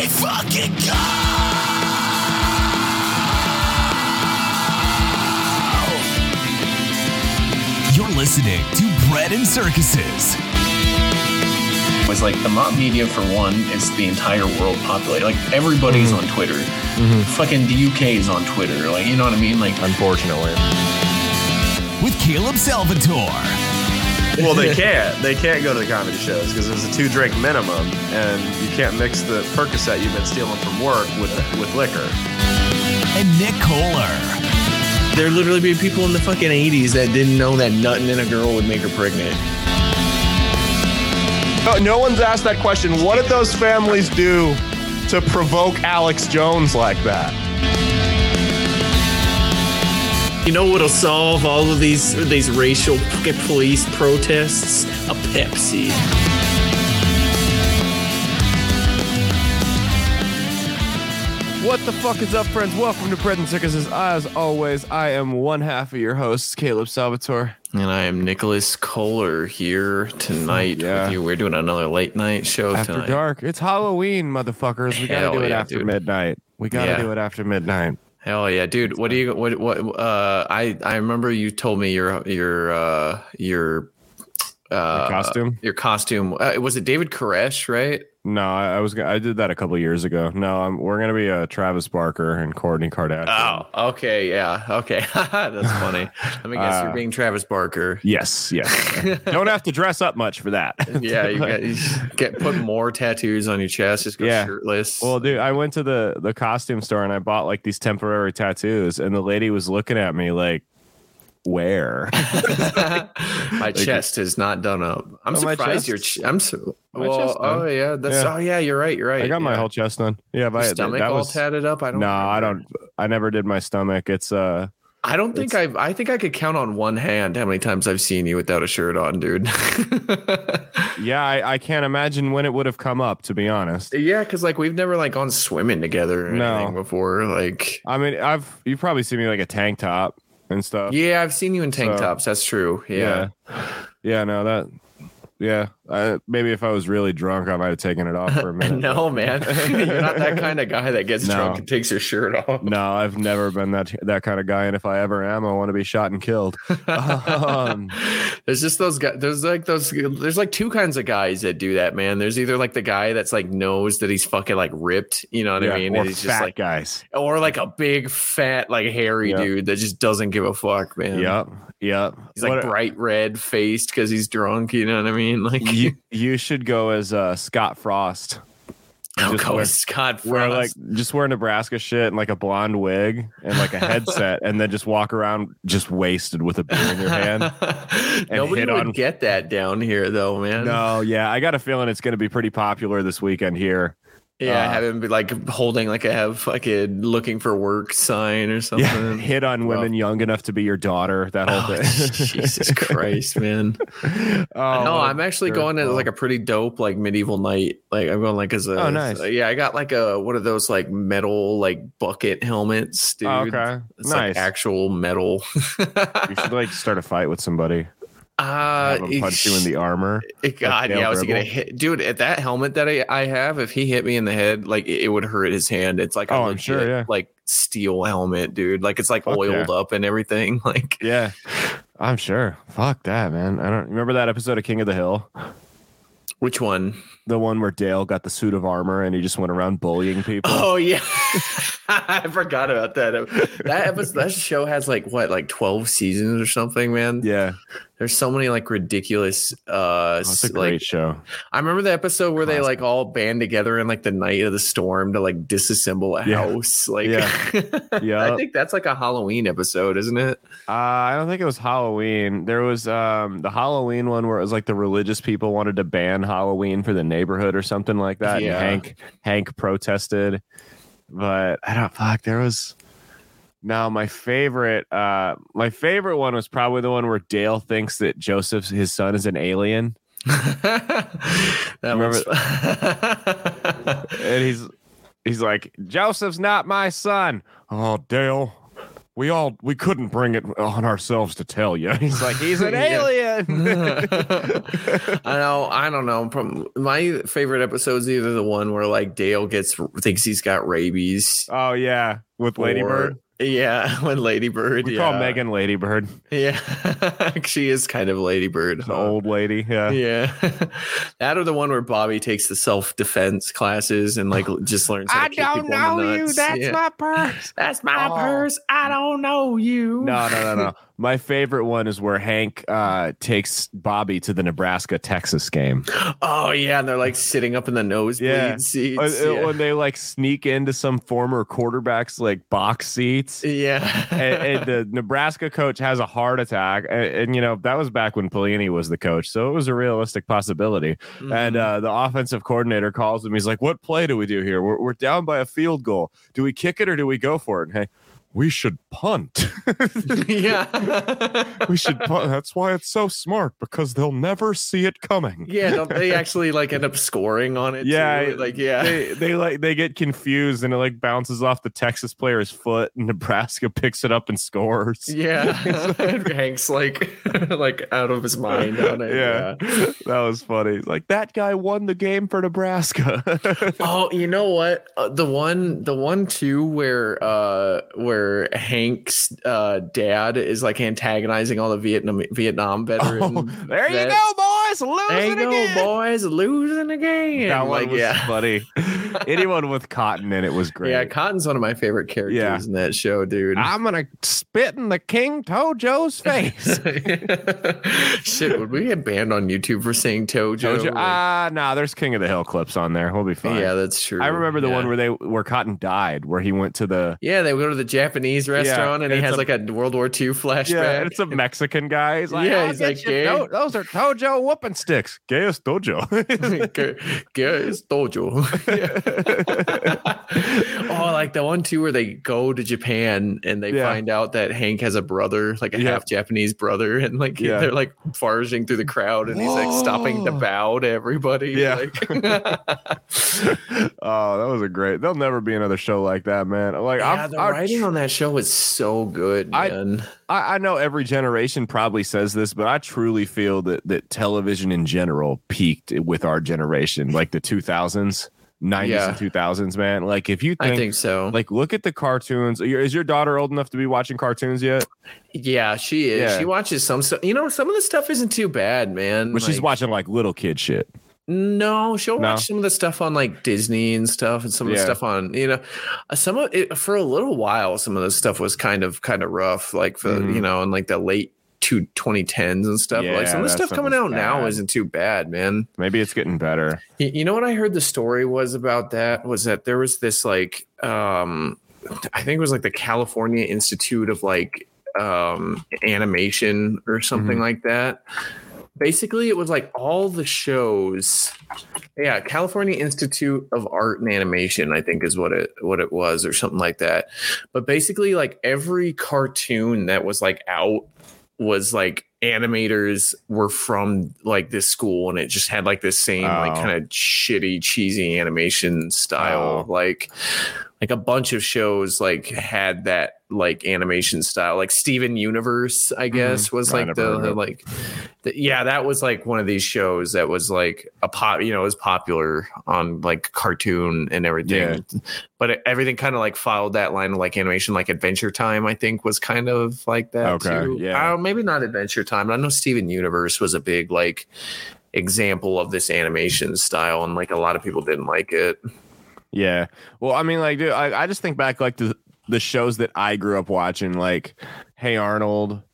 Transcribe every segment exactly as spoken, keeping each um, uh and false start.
we fucking go! You're listening to Bread and Circuses. It was like the mob media, for one, is the entire world populated. Like, everybody's mm-hmm. on Twitter. Mm-hmm. Fucking the U K is on Twitter. Like, you know what I mean? Like, unfortunately. With Caleb Salvatore. Well, they can't. They can't go to the comedy shows because there's a two-drink minimum, and you can't mix the Percocet you've been stealing from work with with liquor. And Nick Kohler. There literally be people in the fucking eighties that didn't know that nutting in a girl would make her pregnant. No, no one's asked that question. What did those families do to provoke Alex Jones like that? You know what'll solve all of these these racial police protests? A Pepsi. What the fuck is up, friends? Welcome to Bread and Circuses. As always, I am one half of your hosts, Caleb Salvatore. And I am Nicholas Kohler here tonight yeah. with you. We're doing another late night show after tonight. dark. It's Halloween, motherfuckers. We gotta Hell do it yeah, after dude. midnight. We gotta Yeah. do it after midnight. Hell yeah, dude! What do you what what? Uh, I I remember you told me your your uh your uh Your costume. Your costume. Uh, was it David Koresh, right? No, I, I was I did that a couple years ago. No, I'm, we're gonna be uh, Travis Barker and Kourtney Kardashian. Oh, okay, yeah, okay. That's funny. Let me guess, Uh, you're being Travis Barker. Yes, yes. Don't have to dress up much for that. Yeah, you, got, you get put more tattoos on your chest. Just go Yeah. shirtless. Well, dude, I went to the the costume store and I bought like these temporary tattoos, and the lady was looking at me like, where? My like, chest is not done up. I'm oh, my surprised chest? your. Ch- I'm so. My Well, chest done. oh yeah, that's. Yeah. Oh yeah, you're right. You're right. I got yeah. my whole chest done. Yeah, Your but stomach that all was tatted up. I don't. no, remember. I don't. I never did my stomach. It's uh. I don't think I. I think I could count on one hand how many times I've seen you without a shirt on, dude. Yeah, I, I can't imagine when it would have come up, to be honest. Yeah, because like we've never like gone swimming together or No. anything before. Like, I mean, I've you probably seen me like a tank top and stuff. yeah, I've seen you in tank So, tops. That's true. Yeah. yeah, yeah. No, that. Yeah, I, maybe if I was really drunk, I might have taken it off for a minute. No, man, you're not that kind of guy that gets No. drunk and takes your shirt off. No, I've never been that that kind of guy, and if I ever am, I want to be shot and killed. Um, There's just those guys. There's like those. There's like two kinds of guys that do that, man. There's either like the guy that's like knows that he's fucking like ripped, you know what yeah, I mean? or And he's fat just like, guys. or like a big fat like hairy Yep. dude that just doesn't give a fuck, man. Yep, yep. He's like What- bright red faced because he's drunk. You know what I mean? Like, you, you should go as uh, Scott Frost. I'll just go wear- with Scott Frost. Wear like just wear Nebraska shit and like a blonde wig and like a headset, and then just walk around just wasted with a beer in your hand. Nobody hit would on- get that down here, though, man. No, yeah, I got a feeling it's going to be pretty popular this weekend here. Yeah, Uh, have him be like holding like a have like a looking for work sign or something. Yeah, hit on Well- women young enough to be your daughter. That whole Oh, thing. Jesus Christ, man. Oh, No, what a I'm actually jerk. going as Oh. like a pretty dope like medieval knight. Like I'm going like as a Oh, nice. yeah, I got like a one of those like metal like bucket helmets, dude. Oh, okay, It's nice. like actual metal. You should like start a fight with somebody. Uh, Have him punch you in the armor. it- God, Dale yeah, I was gonna Gribble. hit, dude. At that helmet that I, I have, if he hit me in the head, like it, it would hurt his hand. It's like a Oh, I'm legit, sure, yeah. like steel helmet, dude. Like it's like Fuck oiled yeah. up and everything. Like Yeah, I'm sure. Fuck that, man. I don't remember that episode of King of the Hill. which one? The one where Dale got the suit of armor and he just went around bullying people. Oh yeah, I forgot about that. That episode, that show has like what, like twelve seasons or something, man. Yeah, There's so many like ridiculous. Uh, oh, it's a great like show. I remember the episode where they Classic. like all band together in like the night of the storm to like disassemble a Yeah. house. Like, Yeah. I Yeah. think that's like a Halloween episode, isn't it? Uh, I don't think it was Halloween. There was um, the Halloween one where it was like the religious people wanted to ban Halloween for the neighborhood or something like that. Yeah. And Hank Hank protested, but I don't fuck. There was no my favorite. Uh, my favorite one was probably the one where Dale thinks that Joseph, his son, is an alien, that Remember- was and he's he's like, Joseph's not my son. Oh, Dale. we all we couldn't bring it on ourselves to tell you. He's like, he's an alien. I know. I don't know. From my favorite episode is either the one where like Dale gets thinks he's got rabies. Oh yeah, with Lady or- Bird. Yeah, when Lady Bird. We yeah. call Megan Lady Bird. Yeah, she is kind of Lady Bird. The huh? old lady. Yeah. Yeah, that or the one where Bobby takes the self defense classes and like just learns. How to I kick don't people in know the you. nuts. That's yeah. my purse. That's my Oh. purse. I don't know you. No, no, no, no. My favorite one is where Hank uh, takes Bobby to the Nebraska Texas game. Oh yeah, and they're like sitting up in the nosebleed Yeah. seats. Uh, yeah. When they like sneak into some former quarterback's like box seats. yeah. and, and the Nebraska coach has a heart attack, and, and you know that was back when Pelini was the coach, so it was a realistic possibility. Mhm. And uh, the offensive coordinator calls him. He's like, "What play do we do here? We're, we're down by a field goal. Do we kick it or do we go for it?" And, hey, we should punt. yeah. we should punt. That's why it's so smart, because they'll never see it coming. Yeah, don't they actually like end up scoring on it? Yeah, too? Like yeah, They, they like they get confused and it like bounces off the Texas player's foot, and Nebraska picks it up and scores. yeah. Hank's like like out of his mind on it. Yeah, that was funny. Like, that guy won the game for Nebraska. Oh, you know what? Uh, the one, the one too, where uh, where Hank's uh dad is like antagonizing all the Vietnam Vietnam veterans. Oh, there you go, boys, losing There you go, again. boys, losing again. That one like, was yeah. funny. Anyone with Cotton in it was great. Yeah, Cotton's one of my favorite characters Yeah. in that show, dude. I'm gonna spit in the King Tojo's face. Shit, would we get banned on YouTube for saying Tojo? Tojo, Like- ah, nah, there's King of the Hill clips on there. We'll be fine. yeah, that's true. I remember the yeah. one where they where Cotton died, where he went to the Yeah, they go to the Japanese restaurant and he it's has a- like a World War Two flashback. yeah, it's a Mexican guy. He's like, Yeah, "I'll he's get like, you "Gay." to- those are Tojo whooping sticks. Gayest Tojo. Guess Dojo. Oh, like the one too where they go to Japan and they Yeah. find out that Hank has a brother, like a Yeah. half Japanese brother, and like Yeah. they're like barging through the crowd and he's like stopping to Whoa. bow to everybody. Yeah. Like, Oh, that was a great. There'll never be another show like that, man. Like, yeah, I'm, the I'm writing on that show is so good, I- man. I, I know every generation probably says this, but I truly feel that that television in general peaked with our generation, like the two thousands, nineties, Yeah. and two thousands. Man, like if you think, I think so. like, look at the cartoons. Your- Is your daughter old enough to be watching cartoons yet? Yeah, she is. Yeah. She watches some stuff. You know, some of the stuff isn't too bad, man. But she's Like, watching like little kid shit. No, she'll No? watch some of the stuff on like Disney and stuff, and some of the Yeah. stuff on you know, uh, some of it for a little while. Some of the stuff was kind of kind of rough, like for Mhm. you know, in like the late two twenty tens and stuff. like Yeah, some of the that stuff stuff coming was out now bad. isn't too bad, man. Maybe it's getting better. You, you know what I heard the story was about that was that there was this like um I think it was like the California Institute of like um animation or something Mhm. like that. Basically it was like all the shows yeah California Institute of Art and Animation I think is what it what it was or something like that. But basically like every cartoon that was like out was like animators were from like this school and it just had like this same like Oh. kind of shitty cheesy animation style Oh. like like a bunch of shows like had that like animation style like Steven Universe I guess was I like never the, heard of the it. like the, yeah that was like one of these shows that was like a pop you know it was popular on like cartoon and everything but it, everything kind of like followed that line of like animation like Adventure Time I think was kind of like that Okay, too. yeah. Uh, maybe not Adventure Time but I know Steven Universe was a big like example of this animation style and like a lot of people didn't like it. Yeah. Well, I mean, like, dude, I, I just think back like the the shows that I grew up watching, like Hey Arnold,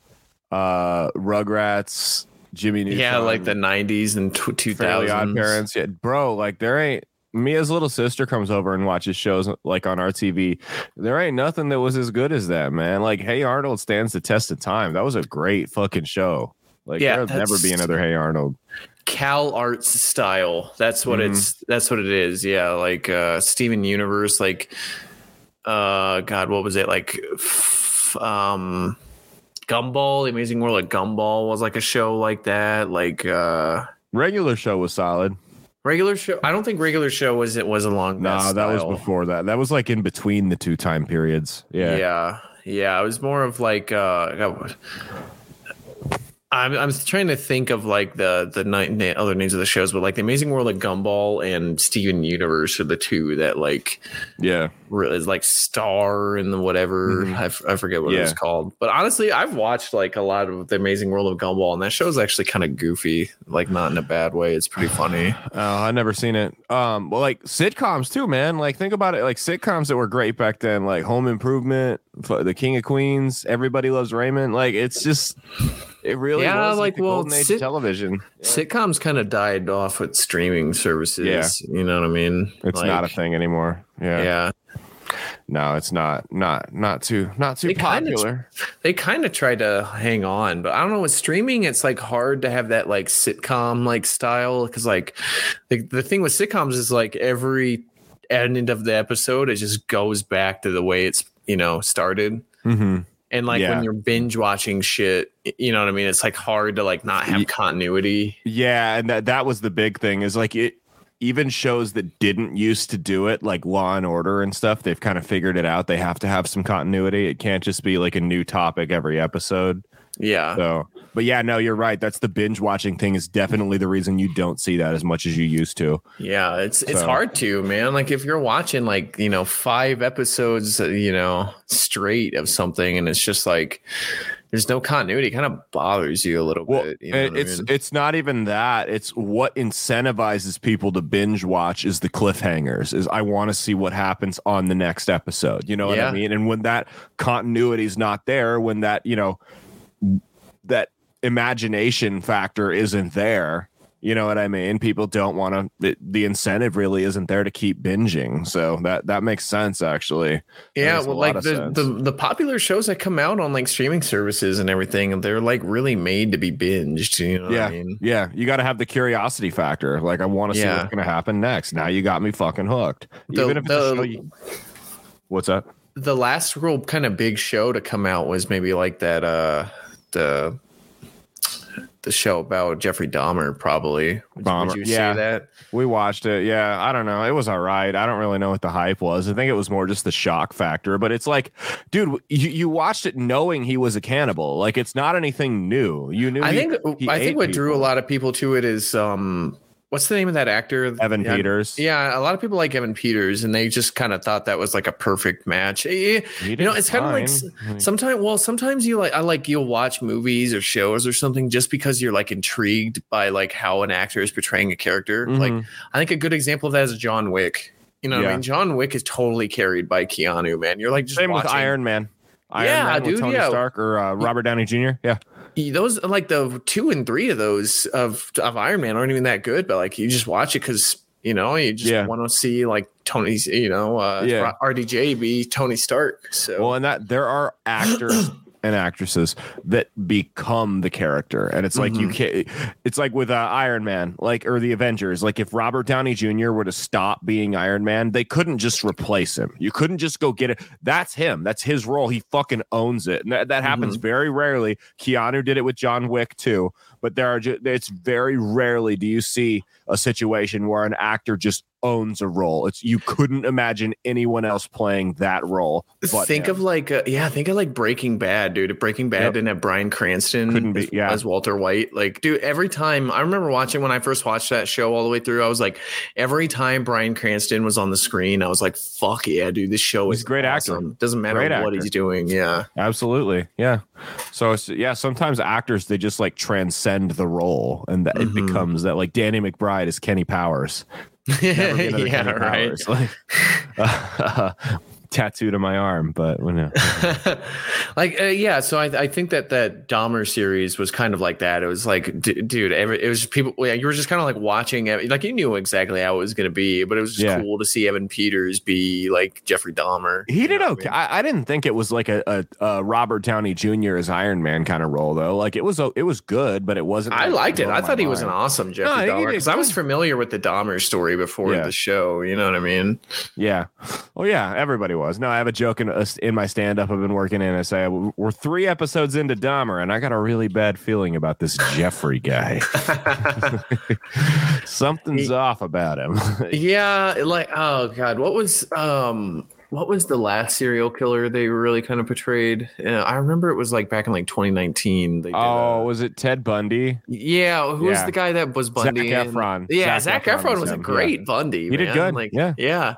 uh, Rugrats, Jimmy Neutron. Yeah, like the nineties and two Fairly Odd thousands. Parents. Yeah, bro, like there ain't. Mia's little sister comes over and watches shows like on our T V. There ain't nothing that was as good as that, man. Like Hey Arnold stands the test of time. That was a great fucking show. Like Yeah, there'll never that's- be another Hey Arnold. Cal Arts style. That's what Mhm. it's that's what it is. Yeah, like uh Steven Universe, like uh God, what was it? Like f- um Gumball, The Amazing World of Gumball was like a show like that. Like uh Regular show was solid. regular show. I don't think regular show was it was along No, that that was style. before that. That was like in between the two time periods. Yeah. Yeah. Yeah, it was more of like uh I'm I'm trying to think of like the the ni- other names of the shows, but like The Amazing World of Gumball and Steven Universe are the two that like Yeah. is like Star and the whatever. Mhm. I, f- I forget what Yeah. it was called. But honestly, I've watched like a lot of The Amazing World of Gumball, and that show is actually kind of goofy, like not in a bad way. It's pretty funny. Oh, I've never seen it. Um, well, like sitcoms too, man. Like think about it, like sitcoms that were great back then, like Home Improvement, F- The King of Queens, Everybody Loves Raymond. Like it's just, it really Yeah, was like, like, the well, golden age sit- of television. Sitcoms kind of died off with streaming services. Yeah. You know what I mean? It's Like, not a thing anymore. Yeah. Yeah. No, it's not. Not not too not too They kinda- popular. They kind of tried to hang on, but I don't know. With streaming, it's like hard to have that like sitcom like style because like the, the thing with sitcoms is like every end of the episode it just goes back to the way it's you know started. Mm-hmm. And like Yeah. when you're binge watching shit, you know what I mean? It's like hard to like not have Ye- continuity. Yeah, and that that was the big thing is like it. Even shows that didn't used to do it, like Law and Order and stuff, they've kind of figured it out. They have to have some continuity. It can't just be like a new topic every episode. Yeah. So, but yeah, no, you're right. That's the binge watching thing is definitely the reason you don't see that as much as you used to. Yeah, it's it's So- hard to, man. Like if you're watching like, you know, five episodes, uh, you know, straight of something and it's just like there's no continuity, it kind of bothers you a little Well, bit. You know it- what I it's mean? it's not even that. It's what incentivizes people to binge watch is the cliffhangers. Is I want to see what happens on the next episode. You know what Yeah. I mean? And when that continuity is not there, when that you know that imagination factor isn't there. You know what I mean? People don't want to. The incentive really isn't there to keep binging. So that that makes sense, actually. That Yeah, makes a well, lot like of the, sense. the the popular shows that come out on like streaming services and everything, they're like really made to be binged. You know yeah, what I mean? yeah. You got to have the curiosity factor. Like, I want to see Yeah. what's going to happen next. Now you got me fucking hooked. The- Even if it's the- a show you... What's up? The last real kind of big show to come out was maybe like that uh the the show about Jeffrey Dahmer, probably. Would, Dahmer, would you yeah. say that? We watched it. Yeah, I don't know. It was all right. I don't really know what the hype was. I think it was more just the shock factor. But it's like, dude, you, you watched it knowing he was a cannibal. Like, it's not anything new. You knew. I he- think he I ate think what drew a people. lot of people to it is um what's the name of that actor? Evan yeah, Peters. Yeah, a lot of people like Evan Peters, and they just kind of thought that was like a perfect match. Eh, He You did know, it's kind of like fine. sometimes. Well, sometimes you like I like you'll watch movies or shows or something just because you're like intrigued by like how an actor is portraying a character. Like Mhm. I think a good example of that is John Wick. You know, what I Yeah. mean, John Wick is totally carried by Keanu. Man, you're like just Same watching. with Iron Man. Iron Yeah, Man with dude, Tony yeah. Stark or uh, Robert Downey Junior Yeah. Those like the two and three of those of of Iron Man aren't even that good, but like you just watch it because you know you just Yeah. want to see like Tony's you know uh, Yeah. R D J be Tony Stark. So Well, and that there are actors and actresses that become the character, and it's like you can't. It's like with uh, Iron Man, like or the Avengers. Like if Robert Downey Junior were to stop being Iron Man, they couldn't just replace him. You couldn't just go get it. That's him. That's his role. He fucking owns it, and that, that happens very rarely. Keanu did it with John Wick too, but there are. Ju- it's very rarely do you see a situation where an actor just owns a role. It's you couldn't imagine anyone else playing that role. But think him. of like uh, yeah, think of like Breaking Bad, dude. If Breaking Bad Yep. didn't have Bryan Cranston Couldn't be- as, yeah. as Walter White. Like, dude, every time I remember watching when I first watched that show all the way through, I was like, every time Bryan Cranston was on the screen, I was like, fuck yeah, dude, this show He's is a great actor. awesome. Doesn't matter Great what actor. he's doing. Yeah. Absolutely. Yeah. So it's, yeah, sometimes actors, they just like transcend the role and that Mhm. it becomes that like Danny McBride is Kenny Powers. Never be another yeah, Kenny right. Powers. Like, uh, tattooed on my arm, but well, no. like uh, yeah, so I, I think that that Dahmer series was kind of like that. It was like, d- dude, every, it was just people. Yeah, you were just kind of like watching it, like you knew exactly how it was going to be, but it was just Yeah. cool to see Evan Peters be like Jeffrey Dahmer. He You did know what okay. I mean? I, I didn't think it was like a, a, a Robert Downey Junior as Iron Man kind of role though. Like it was it was good, but it wasn't. I like, liked it. blow I my thought he was an mind. awesome Jeffrey No, he Dahmer did because I was good. familiar with the Dahmer story before Yeah. the show. You know what I mean? Yeah. Oh, yeah. Everybody was. No, I have a joke in, in my stand up I've been working in. I say, we're three episodes into Dahmer, and I got a really bad feeling about this Jeffrey guy. Something's He- off about him. Yeah, like oh god, what was um what was the last serial killer they really kind of portrayed? Uh, I remember it was like back in like twenty nineteen. They did Oh, a, was it Ted Bundy? yeah. Who was Yeah. the guy that was Bundy? Zac and- Efron. yeah, Zac Zac, Efron Efron was was a him, great yeah. Bundy. He did man. good, Like, yeah. yeah.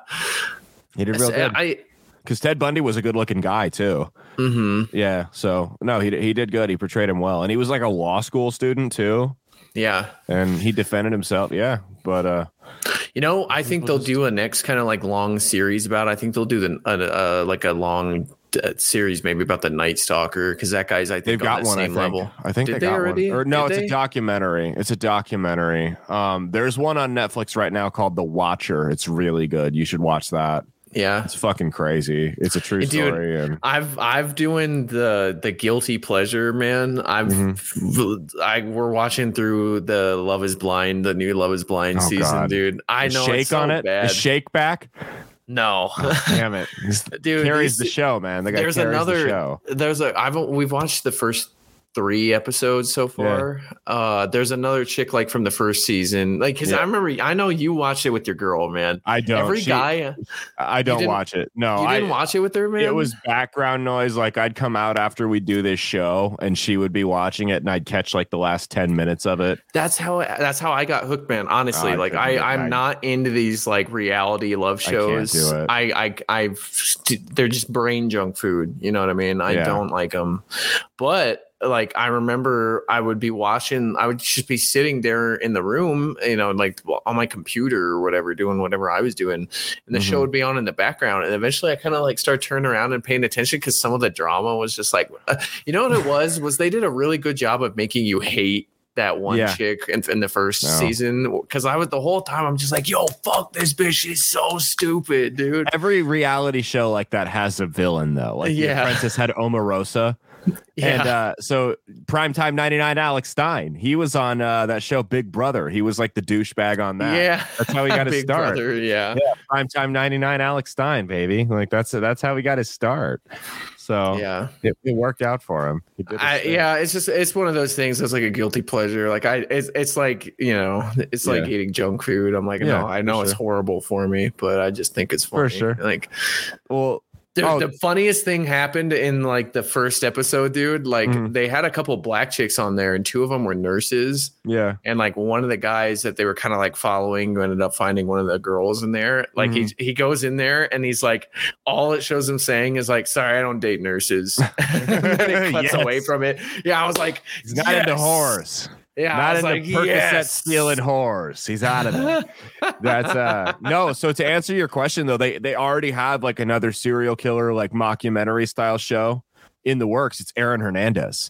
He did real good. I. Because Ted Bundy was a good looking guy too. Mm-hmm. Yeah. So no, he he did good. He portrayed him well, and he was like a law school student too, Yeah. and he defended himself. Yeah, but uh, You know, I think they'll do a next kind of like long series about. I think they'll do the uh, uh, like a long uh, series maybe about the Night Stalker because that guy's I think they've on got that one. I same think. level. I think Did they, they got already? one. Or no, Did it's they? a documentary. It's a documentary. Um, there's one on Netflix right now called The Watcher. It's really good. You should watch that. Yeah. It's fucking crazy. It's a true Dude, story. And I've I've doing the the guilty pleasure, man. I've Mm-hmm. I we're watching through the Love Is Blind, the new Love Is Blind Oh, season, God. dude. I the know shake it's so on it. bad. The shake back. No, Damn it. He's- dude. carries these- the show, man. The guy there's carries another. the show. There's a. I've we've watched the first three episodes so far. Uh, there's another chick like from the first season, like because Yeah. I remember I know you watched it with your girl, man. I don't. Every She- guy, I don't didn't- watch it. No, you I didn't watch it with her, man. It was background noise. Like I'd come out after we do this show, and she would be watching it, and I'd catch like the last ten minutes of it. That's how that's how I got hooked, man. Honestly, Oh, I like couldn't I, get I'm back. not into these like reality love I can't shows. do it. I, I, I've they're just brain junk food. You know what I mean? I Yeah. don't like them. But like I remember, I would be watching. I would just be sitting there in the room, you know, like on my computer or whatever, doing whatever I was doing, and the Mhm. show would be on in the background. And eventually, I kind of like start turning around and paying attention because some of the drama was just like, uh, you know what it was? Was they did a really good job of making you hate that one Yeah. chick in, in the first No. season because I was the whole time I'm just like, yo, fuck this bitch, she's so stupid, dude. Every reality show like that has a villain, though. Like Yeah. The Apprentice had Omarosa. Yeah. And uh, so Primetime ninety-nine Alex Stein, he was on uh, that show Big Brother. He was like the douchebag on that. Yeah, That's how he got his Big start. Brother, yeah. Yeah, Primetime ninety-nine Alex Stein, baby. Like that's that's how he got his start. So Yeah. it, it worked out for him. He did his I, thing. yeah, it's just it's one of those things that's like a guilty pleasure. Like I, it's it's like you know, it's like Yeah. eating junk food. I'm like, Yeah, no, I for know it's sure. horrible for me, but I just think it's funny. For sure. Like Well, the, Oh. the funniest thing happened in like the first episode, dude. Like Mhm. they had a couple black chicks on there, and two of them were nurses. yeah. And like one of the guys that they were kind of like following who ended up finding one of the girls in there. Like Mm-hmm. he he goes in there and he's like, all it shows him saying is like, sorry, I don't date nurses. And then he cuts Yes. away from it. Yeah, I was like, He's not into yes. whores. Yeah, I Not was into like, Percocet yes. stealing whores. He's out of there. That's uh no. So to answer your question though, they they already have like another serial killer like mockumentary style show in the works. It's Aaron Hernandez.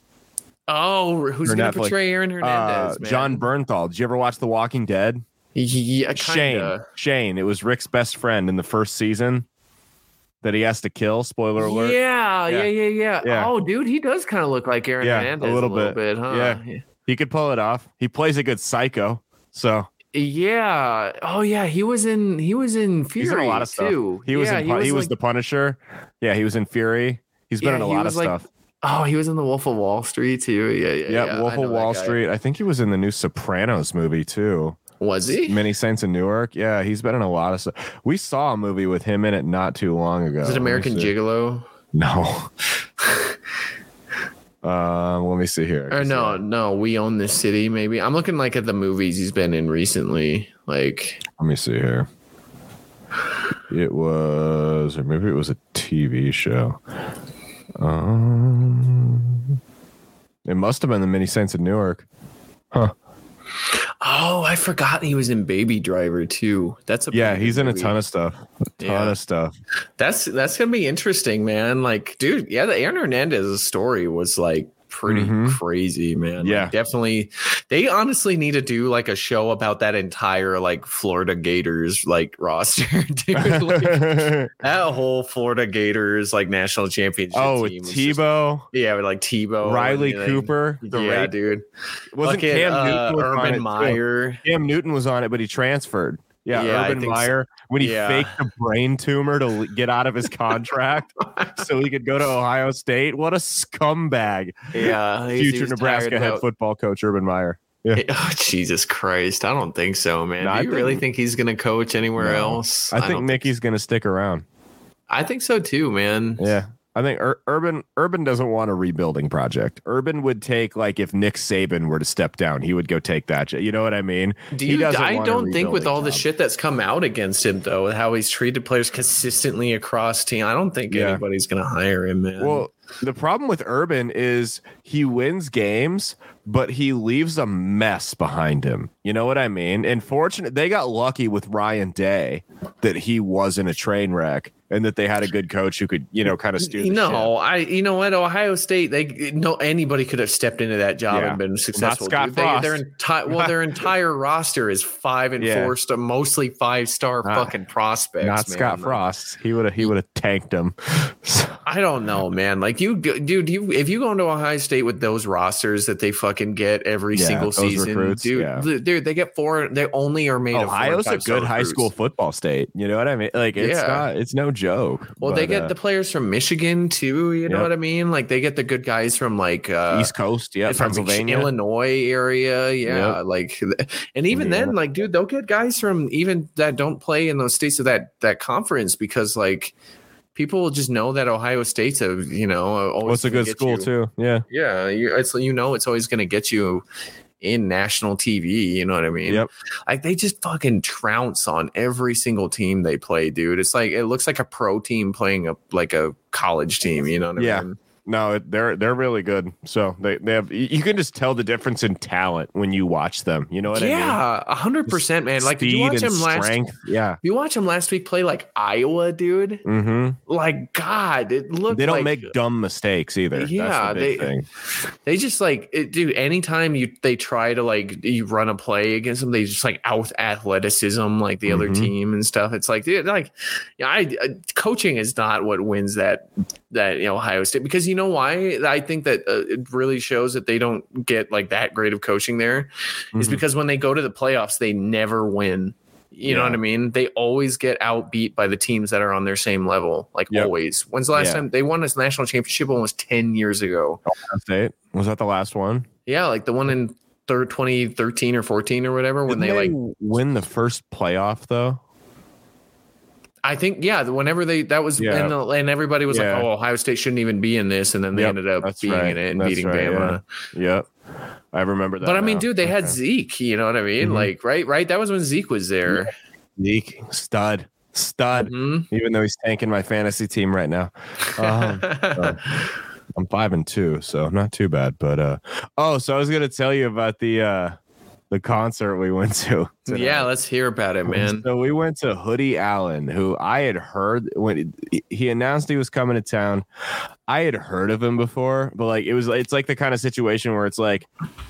Oh, who's For gonna Netflix. portray Aaron Hernandez? Uh, man? John Bernthal. Did you ever watch The Walking Dead? Yeah, Shane. kinda. Shane. It was Rick's best friend in the first season that he has to kill. Spoiler alert. Yeah, yeah, Yeah. yeah, yeah, Yeah. Oh, dude, he does kind of look like Aaron Yeah, a Hernandez little a little bit. bit, huh? Yeah. He could pull it off. He plays a good psycho. So Yeah. Oh yeah, he was in he was in Fury he's in a lot of stuff. too. He was yeah, in Pun- he was like, the Punisher. Yeah, he was in Fury. He's been Yeah, in a he lot of was like- stuff. oh, he was in the Wolf of Wall Street too. Yeah, yeah. Yeah, yeah, Wolf I know of that Wall guy. Street. I think he was in the new Sopranos movie too. Was he? Many Saints in Newark. Yeah, he's been in a lot of stuff. We saw a movie with him in it not too long ago. Is it Let me American see. Gigolo? No. um, let me see here. Or no, no, We Own This City, maybe. I'm looking like at the movies he's been in recently. Like Let me see here. It was, or maybe it was a T V show. Um, it must have been the Many Saints of Newark. Huh. oh, I forgot he was in Baby Driver too. That's a Yeah, pretty he's good in a movie. ton of stuff. A ton Yeah. of stuff. That's that's gonna be interesting, man. Like, dude, yeah, the Aaron Hernandez story was like pretty Mhm. crazy, man. Yeah. Like, definitely. They honestly need to do like a show about that entire like Florida Gators like roster, dude. Like, that whole Florida Gators like national championship. oh, team with was just- Tebow, yeah, with like Tebow, Riley and, like, Cooper, the yeah, rape- dude. wasn't Fucking, Cam uh, Newton was on it, Urban too. Meyer. Cam Newton was on it, but he transferred. Yeah, Yeah, I Urban think so. Meyer when he Yeah. faked a brain tumor to l- get out of his contract so he could go to Ohio State. What a scumbag! Yeah, he's- he Future was Nebraska tired head about- football coach Urban Meyer. Yeah. Oh, Jesus Christ. I don't think so, man. No, Do I you really think- think he's going to coach anywhere No. else? I think don't Mickey's going to stick around. I think so too, man. Yeah. I think Ur- Urban Urban doesn't want a rebuilding project. Urban would take, like, if Nick Saban were to step down, he would go take that. You know what I mean? Do He you, doesn't I want a don't think with rebuilding all the job. shit that's come out against him, though, how he's treated players consistently across team, I don't think Yeah. anybody's going to hire him, man. Well, the problem with Urban is he wins games, but he leaves a mess behind him. You know what I mean? And fortunate, they got lucky with Ryan Day that he wasn't a train wreck and that they had a good coach who could, you know, kind of steer the no, ship. I, you know what, Ohio State, they no anybody could have stepped into that job Yeah. and been successful. Scott dude. They, Frost. their entire well, their entire roster is five and Yeah. four star, mostly five star Not- fucking prospects. Not man. Scott Like, Frost. He would have he would have tanked him. I don't know, man. Like you, go- dude, you if you go into Ohio State with those rosters that they fucking get every Yeah, single those season, recruits, dude, yeah. th- dude, they get four. They only are made. Ohio's of four a and five-star good high recruits. school football state. You know what I mean? Like it's Yeah. not it's no joke. Well, they but, get uh, the players from Michigan too. You know Yep. what I mean? Like they get the good guys from like uh, East Coast, yeah, from Pennsylvania. Illinois area, yeah. Yep. Like, and even Indiana. then, like, dude, they'll get guys from even that don't play in those states of that that conference because like people will just know that Ohio State's a you know always What's a gonna good get school you. too? Yeah. Yeah, you, it's you know it's always going to get you in national T V. You know what I mean? Yep. Like they just fucking trounce on every single team they play, dude. It's like it looks like a pro team playing a like a college team. You know what Yeah. I mean? No, it- they're they're really good. So they, they have you you can just tell the difference in talent when you watch them. You know what I mean? Yeah, a hundred percent, man. Like did you watch and him last? strength. Yeah. You watch him last week play like Iowa, dude. Mm-hmm. Like God, it looked. They don't like, make dumb mistakes either. Yeah, That's the big they- thing. They just like, it, dude. Anytime you they try to like you run a play against them, they just like out athleticism like the other Mhm. team and stuff. It's like, dude, like, yeah, I, I coaching is not what wins that that you know Ohio State because you know why I think that uh, it really shows that they don't get like that great of coaching there is Mhm. because when they go to the playoffs, they never win. You know Yeah. what I mean? They always get outbeat by the teams that are on their same level. Like Yep. always. When's the last Yeah. time they won this national championship? Almost ten years ago. Ohio State. Was that the last one? Yeah, like the one in third twenty thirteen or fourteen or whatever when Didn't they like win the first playoff though. I think yeah, whenever they that was Yeah. and, the, and everybody was Yeah. like, "Oh, Ohio State shouldn't even be in this," and then they Yep, ended up that's being right. in it and That's beating right, Bama. Yep. I remember that. But I mean, now. dude, they had Okay. Zeke. You know what I mean? Mhm. Like, right, right. That was when Zeke was there. Zeke, stud, stud. Mhm. Even though he's tanking my fantasy team right now. Um, I'm five and two, so not too bad. But uh, oh, so I was gonna tell you about the uh, the concert we went to. tonight. yeah, let's hear about it, man. So we went to Hoodie Allen, who I had heard when he announced he was coming to town. I had heard of him before, but like it was, it's like the kind of situation where it's like,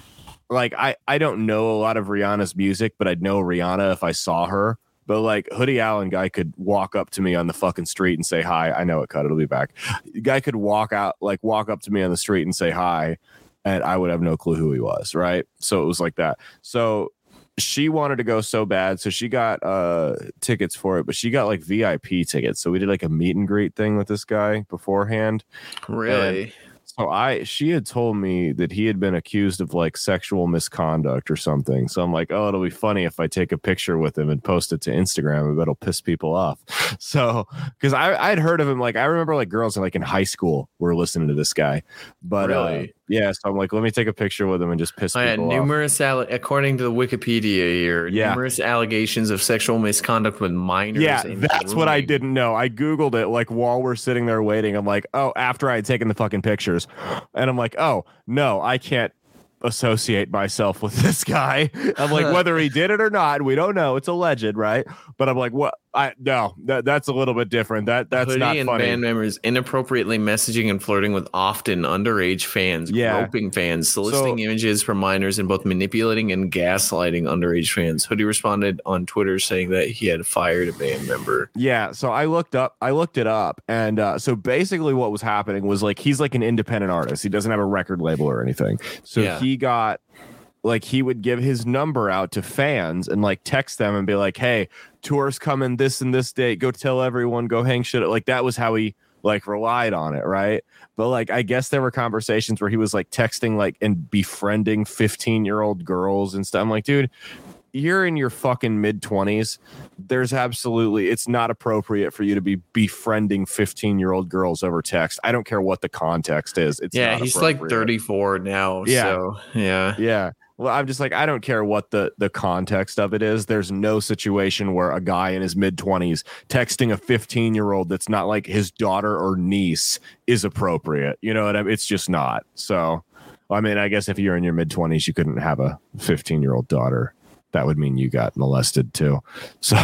like I I don't know a lot of Rihanna's music, but I'd know Rihanna if I saw her. But like Hoodie Allen guy could walk up to me on the fucking street and say hi. I know it cut. It'll be back. Guy could walk out, like walk up to me on the street and say hi, and I would have no clue who he was. Right. So it was like that. So she wanted to go so bad. So she got uh tickets for it, but she got like V I P tickets. So we did like a meet and greet thing with this guy beforehand. Really? So I, she had told me that he had been accused of like sexual misconduct or something. So I'm like, oh, it'll be funny if I take a picture with him and post it to Instagram. I bet it'll piss people off. So, because I I'd heard of him, like I remember like girls in like in high school were listening to this guy. But Really? uh, yeah, so I'm like, let me take a picture with him and just piss I had people off. numerous, alle- according to the Wikipedia here, Yeah. numerous allegations of sexual misconduct with minors. Yeah, and that's what I grooming. didn't know. I Googled it like while we're sitting there waiting. I'm like, oh, after I had taken the fucking pictures. And I'm like, oh, no, I can't associate myself with this guy. I'm like, whether he did it or not, we don't know. It's alleged, right? But I'm like, what? I no, that, that's a little bit different. That that's Hoodie not and funny. band members inappropriately messaging and flirting with often underage fans, Yeah. groping fans, soliciting So- images from minors, and both manipulating and gaslighting underage fans. Hoodie responded on Twitter saying that he had fired a band member. Yeah, so I looked up, I looked it up, and uh, so basically what was happening was like he's like an independent artist. He doesn't have a record label or anything. So Yeah. he got like he would give his number out to fans and like text them and be like, "Hey, tour's coming this and this date. Go tell everyone. Go hang shit." Like that was how he like relied on it, right? But like I guess there were conversations where he was like texting like and befriending fifteen year old girls and stuff. I'm like, dude. you're in your fucking mid twenties. There's absolutely, it's not appropriate for you to be befriending fifteen year old girls over text. I don't care what the context is. It's yeah, not he's like appropriate. thirty-four now. Yeah. So yeah. Yeah. Well, I'm just like, I don't care what the, the context of it is. There's no situation where a guy in his mid twenties texting a fifteen year old that's not like his daughter or niece is appropriate. You know what I mean? It's just not. So, I mean, I guess if you're in your mid twenties, you couldn't have a fifteen year old daughter. That would mean you got molested too. So,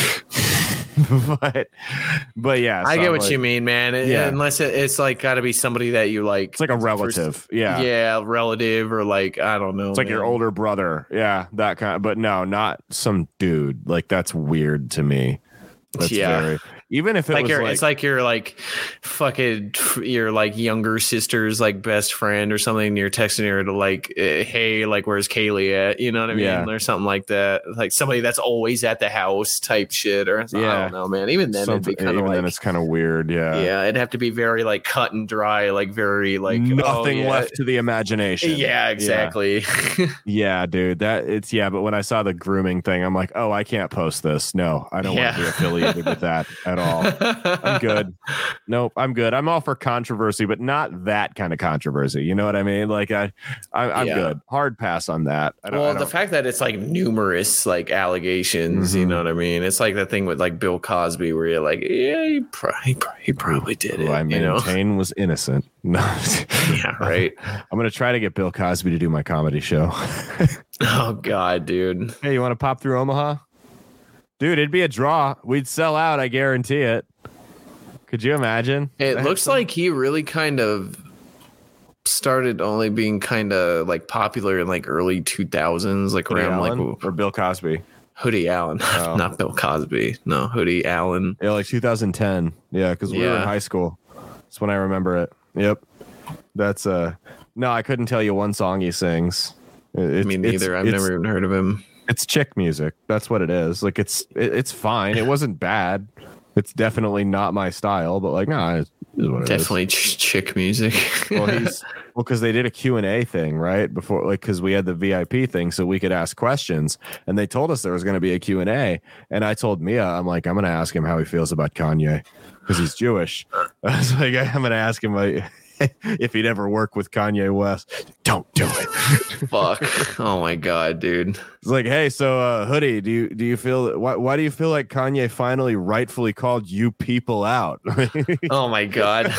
but, but yeah, so I get I'm what like, you mean, man. It, Yeah. Unless it, it's like got to be somebody that you like. It's like a relative. Yeah. Yeah, relative or like I don't know. It's like man. your older brother. Yeah, that kind of, but no, not some dude. Like that's weird to me. That's Yeah. very, even if it like was your like, it's like your like fucking your like younger sister's like best friend or something. You're texting her to like, uh, hey, like where's Kaylee at? You know what I mean? Yeah. Or something like that. Like somebody that's always at the house type shit. Or I Yeah. don't know, man. Even then, it'd be something, kind of even like then it's kind of weird. Yeah. yeah, it'd have to be very like cut and dry, like very like Nothing oh, yeah. left to the imagination. Yeah, exactly. Yeah. Yeah, dude. That it's yeah, but when I saw the grooming thing, I'm like, oh, I can't post this. No, I don't want to Yeah. be affiliated with that at all. I'm good. Nope, I'm good. I'm all for controversy, but not that kind of controversy. You know what I mean? Like I, I I'm Yeah. good. Hard pass on that. I don't, well, I the don't, fact that it's like numerous like allegations, you Mhm. know what I mean? It's like that thing with like Bill Cosby where you're like, yeah, he, pro- he, pro- he probably did it. who I you know? maintain was innocent. No. Yeah, right. I'm gonna try to get Bill Cosby to do my comedy show. Oh God, dude. Hey, you want to pop through Omaha? Dude, it'd be a draw. We'd sell out, I guarantee it. Could you imagine? It looks like he really kind of started only being kind of like popular in like early two thousands, like Hoodie around Allen like or Bill Cosby. Hoodie Allen, Oh. not Bill Cosby. No, Hoodie Allen. Yeah, like two thousand ten. Yeah, because we were in Yeah. high school. That's when I remember it. Yep. That's uh no, I couldn't tell you one song he sings. It, Me it's- neither. I've it's, never even heard of him. It's chick music. That's what it is. Like it's it, it's fine. It wasn't bad. It's definitely not my style, but like no, it is what it is. Definitely ch- chick music. Well, he's well because they did a Q and A thing right before, like because we had the V I P thing, so we could ask questions, and they told us there was going to be a Q and A, and I told Mia, I'm like, I'm going to ask him how he feels about Kanye because he's Jewish. I was like, I'm going to ask him like, if he'd ever work with Kanye West. Don't do it. Fuck. Oh my God, dude. It's like, hey, so uh, Hoodie, do you do you feel why why do you feel like Kanye finally rightfully called you people out? Oh my God.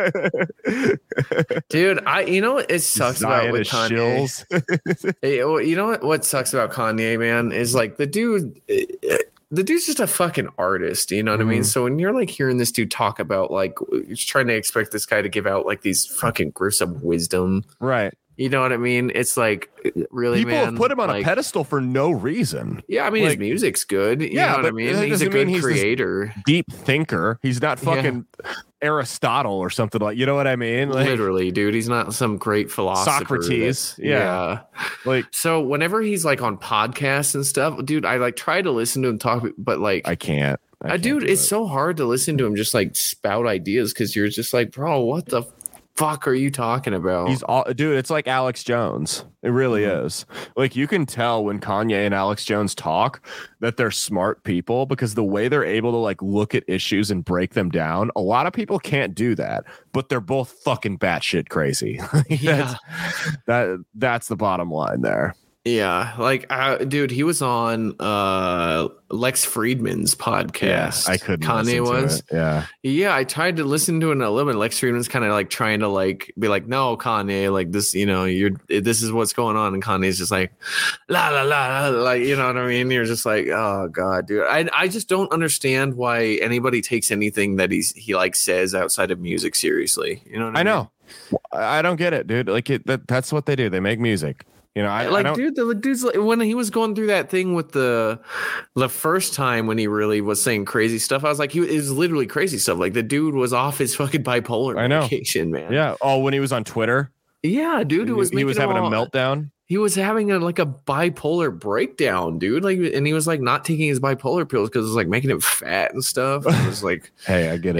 Dude, I you know what it sucks about with Zionist Kanye. shills. Hey, well, you know what what sucks about Kanye, man, is like the dude the dude's just a fucking artist, you know what I mean? Mhm. So when you're like hearing this dude talk about like just trying to expect this guy to give out like these fucking gruesome wisdom, Right. you know what I mean? It's like really People man, have put him on like, a pedestal for no reason. Yeah, I mean his like- music's good. You Yeah, know what I but mean? that He's a doesn't good mean he's this- creator. Deep thinker. He's not Yeah. fucking Aristotle or something like. You know what I mean? Like, Literally, dude. He's not some great philosopher. Socrates, that's- yeah. like So whenever he's like on podcasts and stuff, dude, I like try to listen to him talk, but like, I can't. I uh, can't dude, do it's it. so hard to listen to him just like spout ideas because you're just like, bro, what the fuck are you talking about? He's all, dude. It's like Alex Jones. It really Mhm. is. Like you can tell when Kanye and Alex Jones talk that they're smart people because the way they're able to like look at issues and break them down. A lot of people can't do that, but they're both fucking batshit crazy. Yeah. that's, that that's the bottom line there. Yeah, like, uh, dude, he was on uh, Lex Friedman's podcast. I couldn't. Kanye listen to was. it. Yeah. Yeah, I tried to listen to it a little bit. Lex Friedman's kind of like trying to like be like, no, Kanye, like this, you know, you're this is what's going on, and Kanye's just like, la la la, la like you know what I mean? You're just like, oh god, dude. I I just don't understand why anybody takes anything that he's he like says outside of music seriously. You know what I, I mean? know. I don't get it, dude. Like it, that, that's what they do. They make music. You know, I like, I don't, dude, the dude's like, when he was going through that thing with the the first time when he really was saying crazy stuff, I was like, he it was literally crazy stuff. Like the dude was off his fucking bipolar I know. medication, man. Yeah. Oh, when he was on Twitter, yeah, dude, it was he was making having him a all- meltdown. He was having a like a bipolar breakdown, dude. Like, and he was like not taking his bipolar pills because it was like making him fat and stuff. It was like, Hey, I get it. it,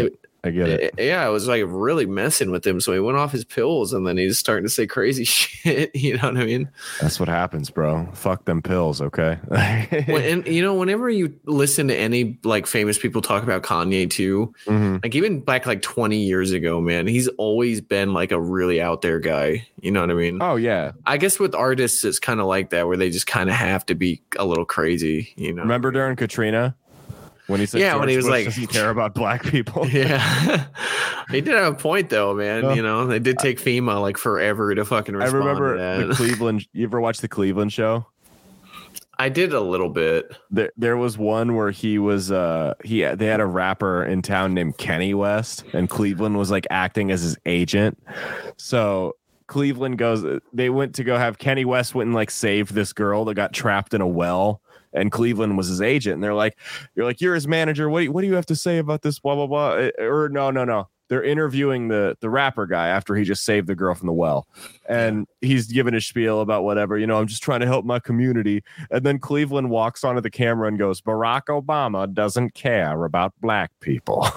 I get it. Yeah, I was like really messing with him. So he went off his pills and then he's starting to say crazy shit. You know what I mean? That's what happens, bro. Fuck them pills, okay? When, and you know, whenever you listen to any like famous people talk about Kanye too, Mhm. like even back like twenty years ago, man, he's always been like a really out there guy. You know what I mean? Oh yeah. I guess with artists, it's kind of like that, where they just kind of have to be a little crazy. You know? Remember during Katrina when he said, Yeah, George when he was Bush like- doesn't care about black people? Yeah, he did have a point though, man. Well, you know, they did take FEMA like forever to fucking I respond remember to that. the Cleveland. You ever watch the Cleveland show? I did a little bit. There, there was one where he was uh he they had a rapper in town named Kenny West, and Cleveland was like acting as his agent. So Cleveland goes, they went to go have Kenny West went and like saved this girl that got trapped in a well, and Cleveland was his agent. And they're like, you're like, you're his manager. What do you, what do you have to say about this? Blah blah blah. Or no no no. They're interviewing the the rapper guy after he just saved the girl from the well, and he's giving a spiel about whatever, you know, I'm just trying to help my community. And then Cleveland walks onto the camera and goes, Barack Obama doesn't care about black people.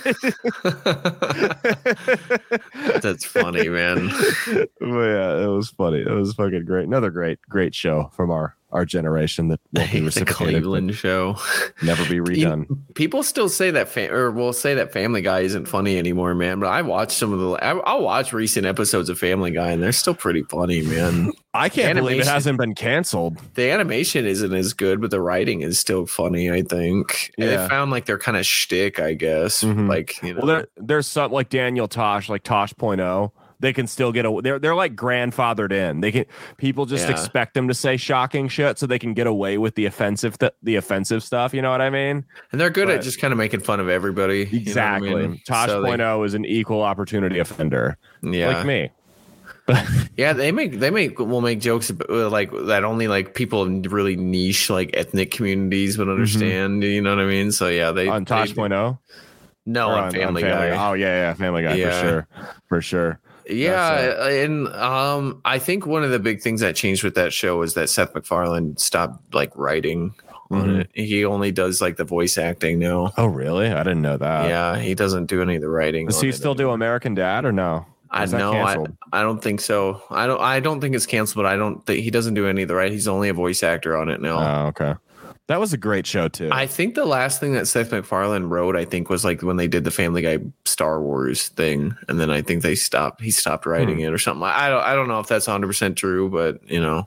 That's funny, man. But yeah, it was funny. It was fucking great. Another great, great show from our our generation that won't be The reciprocated, Cleveland show. never be redone. People still say that, fam- or will say that Family Guy isn't funny anymore, man. But I watched some of the, I, I'll watch recent episodes of Family Guy, and they're still pretty funny, man. I can't believe it Animation- hasn't been canceled. The animation isn't as good, but the writing is still funny, I think. And Yeah. they found like their kind of shtick, I guess. Mhm. Like, you know, Well, there, there's some like Daniel Tosh, like Tosh point oh. They can still get away. They're they're like grandfathered in. They can people just Yeah. expect them to say shocking shit so they can get away with the offensive th- the offensive stuff. You know what I mean? and they're good but- at just kind of making fun of everybody. you know what I Exactly. mean? Tosh So they- point oh is an equal opportunity offender, yeah. like me. Yeah, they make they make will make jokes about, uh, like that only like people in really niche like ethnic communities would understand. You know what I mean? So yeah, they Mm-hmm. On Tosh they- point oh. no Or on, Family, Guy. Oh yeah, yeah, Family Guy Yeah. for sure, for sure. Yeah, and um, I think one of the big things that changed with that show is that Seth MacFarlane stopped like writing on Mhm. it. He only does like the voice acting now. Oh really? I didn't know that. yeah, he doesn't do any of the writing. Does on he it still do anymore. American Dad or no? I Is that know. I, canceled? I don't think so. I don't. I don't think it's canceled, but I don't think he doesn't do any of the right. He's only a voice actor on it now. Oh okay. That was a great show too. I think the last thing that Seth MacFarlane wrote, I think, was like when they did the Family Guy Star Wars thing, and then I think they stopped. He stopped writing Hmm. it or something. I don't. I don't know if that's one hundred percent true, but you know,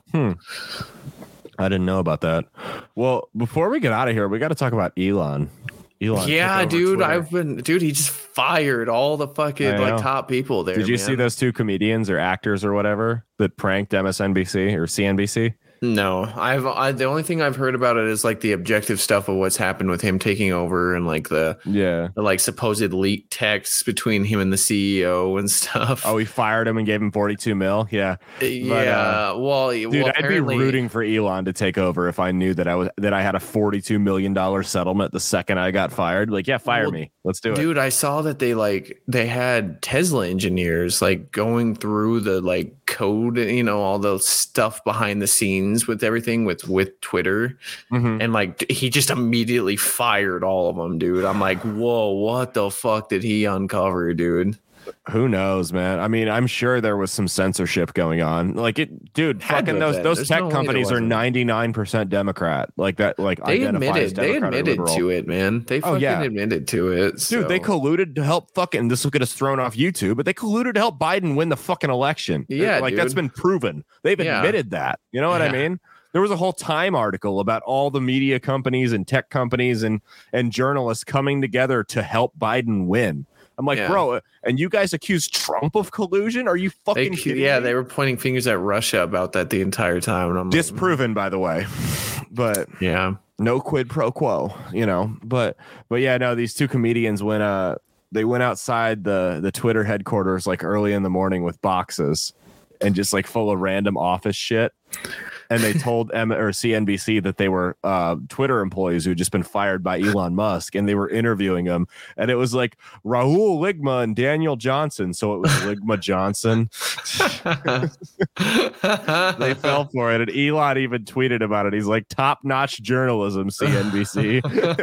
I didn't know about that. Well, before we get out of here, we got to talk about Elon. Elon. yeah, took over dude, Twitter. I've been, dude, he just fired all the fucking I like know. top people there. Did you man. see those two comedians or actors or whatever that pranked M S N B C or C N B C? No, I've I, the only thing I've heard about it is like the objective stuff of what's happened with him taking over and like the, Yeah. the like supposed leaked texts between him and the C E O and stuff. Oh, he fired him and gave him forty-two mil. Yeah. yeah. uh, well, Dude, well, I'd be apparently- rooting for Elon to take over if I knew that I was that I had a forty-two million dollars settlement the second I got fired. Like, yeah, fire Well, me. Let's do it. Dude, I saw that they like they had Tesla engineers like going through the like code, you know, all the stuff behind the scenes with everything with with Twitter, Mhm. and like he just immediately fired all of them, dude. I'm like, whoa, what the fuck did he uncover, dude? Who knows, man? I mean, I'm sure there was some censorship going on. Like it, dude. Had to Fucking have those been. those There's tech no way companies there are wasn't. ninety-nine percent Democrat. Like that. Like They identify as admitted, they Democrat or admitted liberal. to it, man. They Oh, fucking yeah. admitted to it, Dude, they so- colluded to help fucking. This will get us thrown off YouTube, but they colluded to help Biden win the fucking election. Yeah, like that's dude. been proven. They've Yeah. admitted that. You know what I Yeah. mean? There was a whole Time article about all the media companies and tech companies and and journalists coming together to help Biden win. I'm like, Yeah. bro, and you guys accuse Trump of collusion? Are you They, fucking kidding yeah, me? they were pointing fingers at Russia about that the entire time, and I'm like, Disproven, by the way, but yeah. no quid pro quo, you know. But but yeah, no, these two comedians went uh they went outside the the Twitter headquarters like early in the morning with boxes and just like full of random office shit. and they told M or C N B C that they were uh, Twitter employees who had just been fired by Elon Musk, and they were interviewing him, and it was like Raul Ligma and Daniel Johnson, so it was Ligma Johnson. They fell for it, and Elon even tweeted about it. He's like, top-notch journalism, C N B C.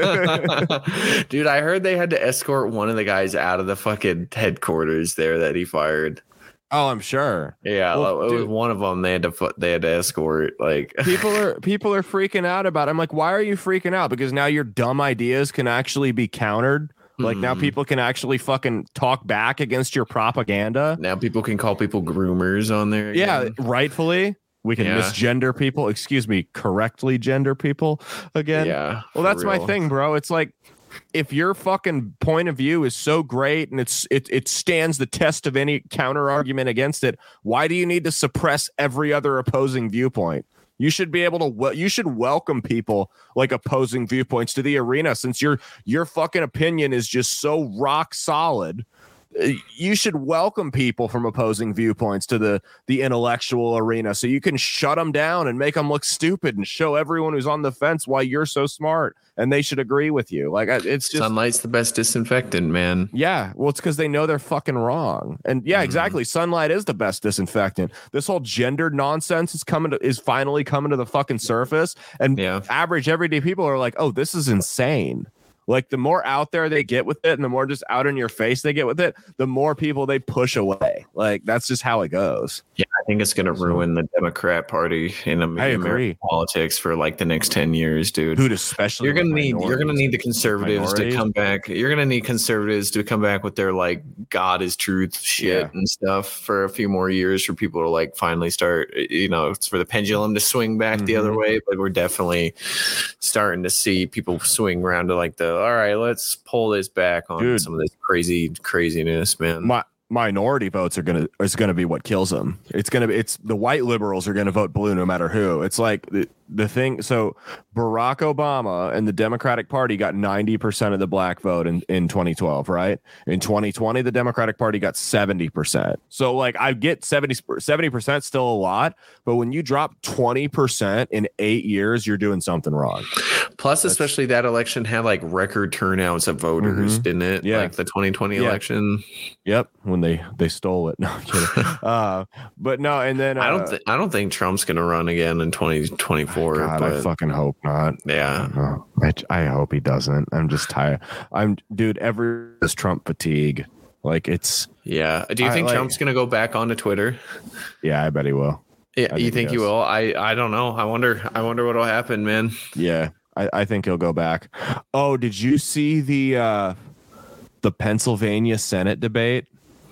Dude, I heard they had to escort one of the guys out of the fucking headquarters there that he fired. Oh, I'm sure. Yeah, Well, it was dude, one of them. They had to fu- they had to escort. Like people are people are freaking out about it. I'm like, why are you freaking out? Because now your dumb ideas can actually be countered. Like now Mhm. people can actually fucking talk back against your propaganda. now people can call people groomers on there. Yeah, again. rightfully. We can Yeah. misgender people. Excuse me, correctly gender people again. yeah. Well, for that's my real. thing, bro. It's like if your fucking point of view is so great and it's it it stands the test of any counter argument against it, why do you need to suppress every other opposing viewpoint? You should be able to wel- you should welcome people like opposing viewpoints to the arena, since your your fucking opinion is just so rock solid. Uh, You should welcome people from opposing viewpoints to the the intellectual arena, so you can shut them down and make them look stupid and show everyone who's on the fence why you're so smart and they should agree with you. Like I- it's just Sunlight's the best disinfectant, man. yeah, well, it's because they know they're fucking wrong. And yeah, Mhm. exactly. Sunlight is the best disinfectant. This whole gendered nonsense is coming to is finally coming to the fucking surface. And Yeah. average everyday people are like, oh, this is insane. Like the more out there they get with it and the more just out in your face they get with it, the more people they push away. Like that's just how it goes. Yeah, I think it's going to ruin the Democrat Party in Am- I American agree. politics for like the next ten years, dude. Dude, especially You're gonna with need you're gonna minorities. need the conservatives Minorities? to come back. You're gonna need conservatives to come back with their like God is truth shit Yeah. and stuff for a few more years for people to like finally start. You know, it's for the pendulum to swing back the other Mhm. way. But we're definitely starting to see people swing around to like the all right, let's pull this back on Dude. some of this crazy craziness, man. My, minority votes are gonna is gonna be what kills them. It's gonna be it's the white liberals are gonna vote blue no matter who. It's like the, the thing. So Barack Obama and the Democratic Party got ninety percent of the black vote in, in twenty twelve, right? In twenty twenty, the Democratic Party got seventy percent. So like I get seventy percent still a lot, but when you drop twenty percent in eight years, you're doing something wrong. Plus, especially that election had like record turnouts of voters, Mhm. didn't it? Yeah. Like the twenty twenty Yeah. election. Yep, when they they stole it. No, I'm kidding. uh, but no, and then uh, I don't. Th- I don't think Trump's gonna run again in twenty twenty-four. God, I but fucking hope not. yeah, No, I, I hope he doesn't. I'm just tired. I'm, dude. Every this Trump fatigue. Like it's, yeah. Do you I, think like- Trump's gonna go back onto Twitter? yeah. I bet he will. Yeah, I you think think he he does. will? I. I don't know. I wonder. I wonder what'll happen, man. Yeah, I, I think he'll go back. Oh, did you see the uh the Pennsylvania Senate debate?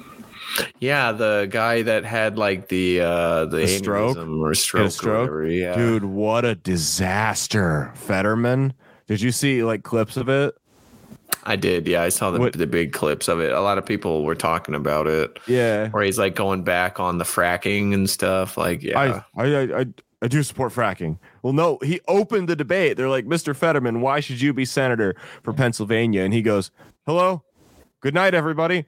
Yeah, the guy that had like the uh the, The stroke? aneurysm or stroke, or stroke? whatever, yeah. Dude, what a disaster, Fetterman. Did you see like clips of it? I did. Yeah, I saw the What- the big clips of it. A lot of people were talking about it. Yeah, Where he's like going back on the fracking and stuff. Like, yeah. I, I, I, I, I do support fracking. Well, no, he opened the debate. They're like, Mister Fetterman, why should you be senator for Pennsylvania? And he goes, hello, good night, everybody.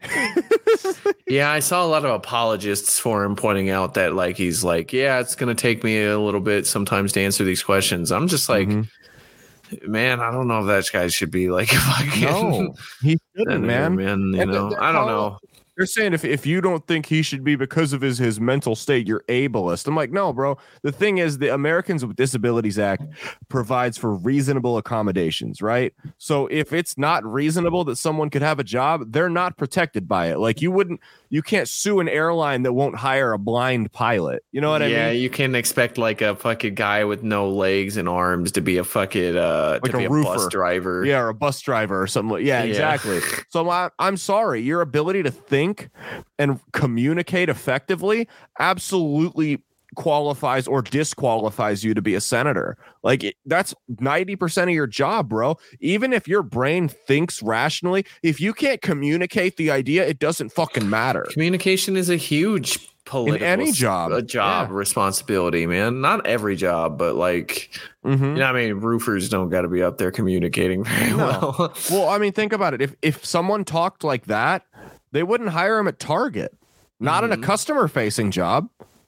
Yeah, I saw a lot of apologists for him pointing out that like he's like, yeah, it's gonna take me a little bit sometimes to answer these questions. I'm just like, Mhm. man, I don't know if that guy should be like fucking No, he shouldn't, senator, man. man. You And know, they're I don't calling- know. They're saying if, if you don't think he should be because of his, his mental state, you're ableist. I'm like, no, bro. The thing is, the Americans with Disabilities Act provides for reasonable accommodations, right? So if it's not reasonable that someone could have a job, they're not protected by it. Like you wouldn't, you can't sue an airline that won't hire a blind pilot. You know what yeah, I mean? you can expect like a fucking guy with no legs and arms to be a fucking uh Like to a be a roofer. bus driver. Yeah, or a bus driver or something. Like, yeah, Yeah. exactly. So I, I'm sorry, your ability to think and communicate effectively absolutely qualifies or disqualifies you to be a senator. Like it- that's ninety percent of your job, bro. Even if your brain thinks rationally, if you can't communicate the idea, it doesn't fucking matter. Communication is a huge political any s- job. a job Yeah. responsibility, man. Not every job, but like Mhm. you know, I mean, roofers don't got to be up there communicating very No. well. Well, I mean, think about it. If if someone talked like that, they wouldn't hire him at Target, not in a Mhm. customer facing job.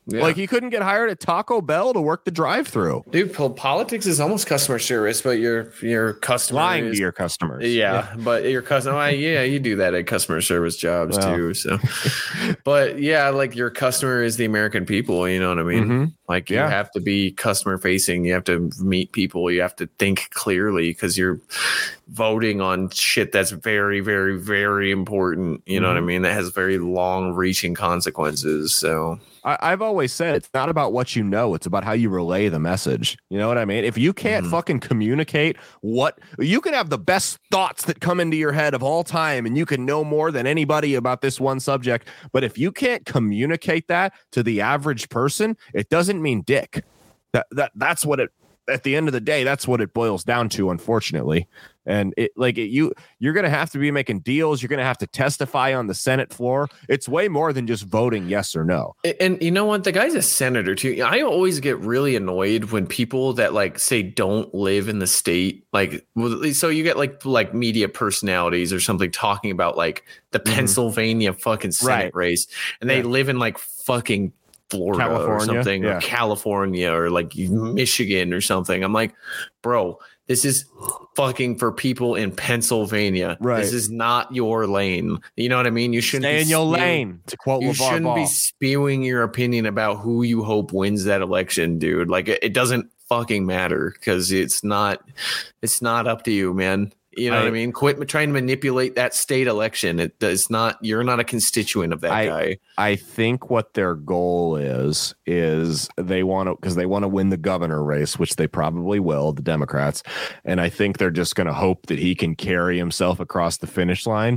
Yeah. Like he couldn't get hired at Taco Bell to work the drive-through. Dude, po- politics is almost customer service, but your your customer Lying is, to your customers. Yeah, yeah. But your customer, well, yeah, you do that at customer service jobs well. too. So, but yeah, like your customer is the American people. You know what I mean? Mm-hmm. Like you yeah. have to be customer facing. You have to meet people. You have to think clearly because you're voting on shit that's very, very, very important. You know mm-hmm. what I mean? That has very long-reaching consequences. So. I've always said it's not about what you know, it's about how you relay the message. You know what I mean? If you can't mm-hmm. fucking communicate what you can have the best thoughts that come into your head of all time, and you can know more than anybody about this one subject. But if you can't communicate that to the average person, it doesn't mean dick. That that that's what it at the end of the day, that's what it boils down to, unfortunately. And it like it, you you're gonna have to be making deals. You're gonna have to testify on the Senate floor. It's way more than just voting yes or no. And you know what? The guy's a senator too. I always get really annoyed when people that like say don't live in the state, like so you get like like media personalities or something talking about like the mm-hmm. Pennsylvania fucking Senate right. race, and they yeah. live in like fucking Florida California, or something, yeah. or California or like Michigan or something. I'm like, bro, this is fucking for people in Pennsylvania. Right. This is not your lane. You know what I mean? You shouldn't stay be in your spewing, lane. To quote you LeVar shouldn't Ball. be spewing your opinion about who you hope wins that election, dude. Like it, it doesn't fucking matter because it's not. It's not up to you, man. You know I, what I mean? Quit trying to manipulate that state election. It does not. You're not a constituent of that I, guy. I think what their goal is is they want to because they want to win the governor race, which they probably will, the Democrats. And I think they're just going to hope that he can carry himself across the finish line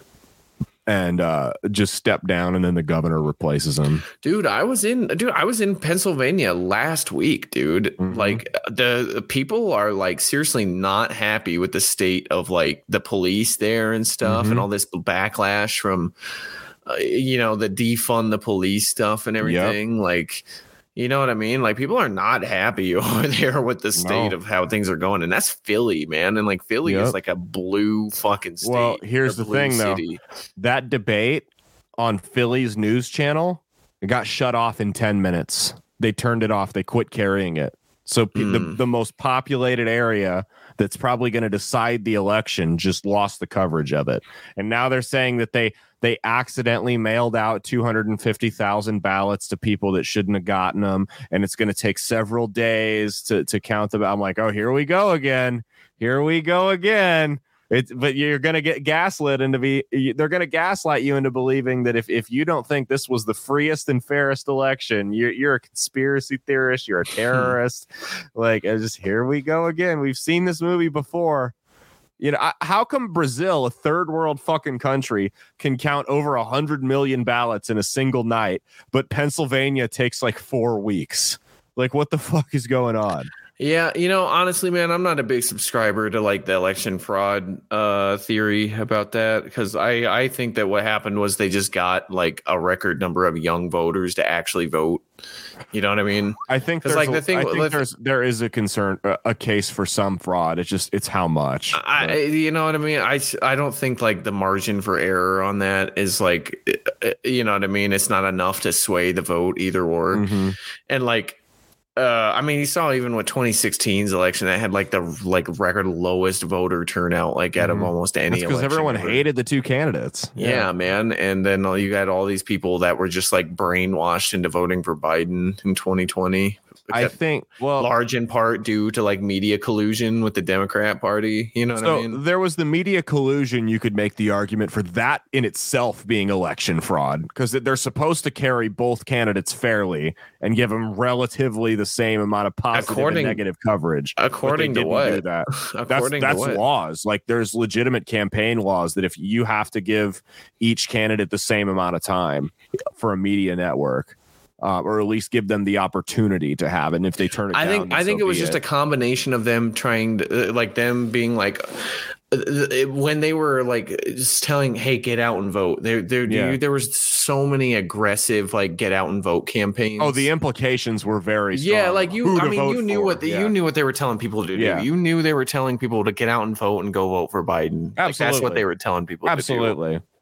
and uh, just step down, and then the governor replaces him. Dude, I was in, dude, I was in Pennsylvania last week, dude. Mm-hmm. Like the, the people are like seriously not happy with the state of like the police there and stuff, mm-hmm. and all this backlash from, uh, you know, the defund the police stuff and everything. Yep. Like, you know what I mean? Like people are not happy over there with the state no. of how things are going. And that's Philly, man. And like Philly yep. is like a blue fucking state. Well, here's the thing city. though. That debate on Philly's news channel, it got shut off in ten minutes. They turned it off. They quit carrying it. So mm. the, the most populated area that's probably going to decide the election just lost the coverage of it. And now they're saying that they they accidentally mailed out two hundred fifty thousand ballots to people that shouldn't have gotten them. And it's going to take several days to, to count them. I'm like, oh, here we go again. Here we go again. It's, but you're going to get gaslit into be they're going to gaslight you into believing that if, if you don't think this was the freest and fairest election, you're, you're a conspiracy theorist, you're a terrorist. Like, I just here we go again. We've seen this movie before. You know, I, how come Brazil, a third world fucking country, can count over a hundred million ballots in a single night, but Pennsylvania takes like four weeks? Like, what the fuck is going on? Yeah, you know, honestly, man, I'm not a big subscriber to like the election fraud uh, theory about that because I, I think that what happened was they just got like a record number of young voters to actually vote. You know what I mean? I think there's like a, the thing. I think with, there's there is a concern, a, a case for some fraud. It's just it's how much. I, but. You know what I mean? I I don't think like the margin for error on that is like, you know what I mean? It's not enough to sway the vote either or, mm-hmm. and like. Uh, I mean, you saw even with twenty sixteen's election that had like the like record lowest voter turnout like out mm-hmm. of almost any election. Because everyone ever. hated the two candidates. Yeah, yeah, man. And then you got all these people that were just like brainwashed into voting for Biden in twenty twenty. I think, well, large in part due to like media collusion with the Democrat Party. You know what so I mean? There was the media collusion. You could make the argument for that in itself being election fraud because they're supposed to carry both candidates fairly and give them relatively the same amount of positive according, and negative coverage. According to what? That. according that's that's to what? laws. Like there's legitimate campaign laws that if you have to give each candidate the same amount of time for a media network. Uh, or at least give them the opportunity to have it. And if they turn it I down, think I think so it was just it. a combination of them trying to, uh, like them being like, uh, when they were like just telling, hey, get out and vote. There, there, yeah. there was so many aggressive like get out and vote campaigns. Oh, the implications were very strong. Yeah, like you. I mean, you knew for. what the, yeah. you knew what they were telling people to do. Yeah. You knew they were telling people to get out and vote and go vote for Biden. Absolutely, like, that's what they were telling people. Absolutely. To do.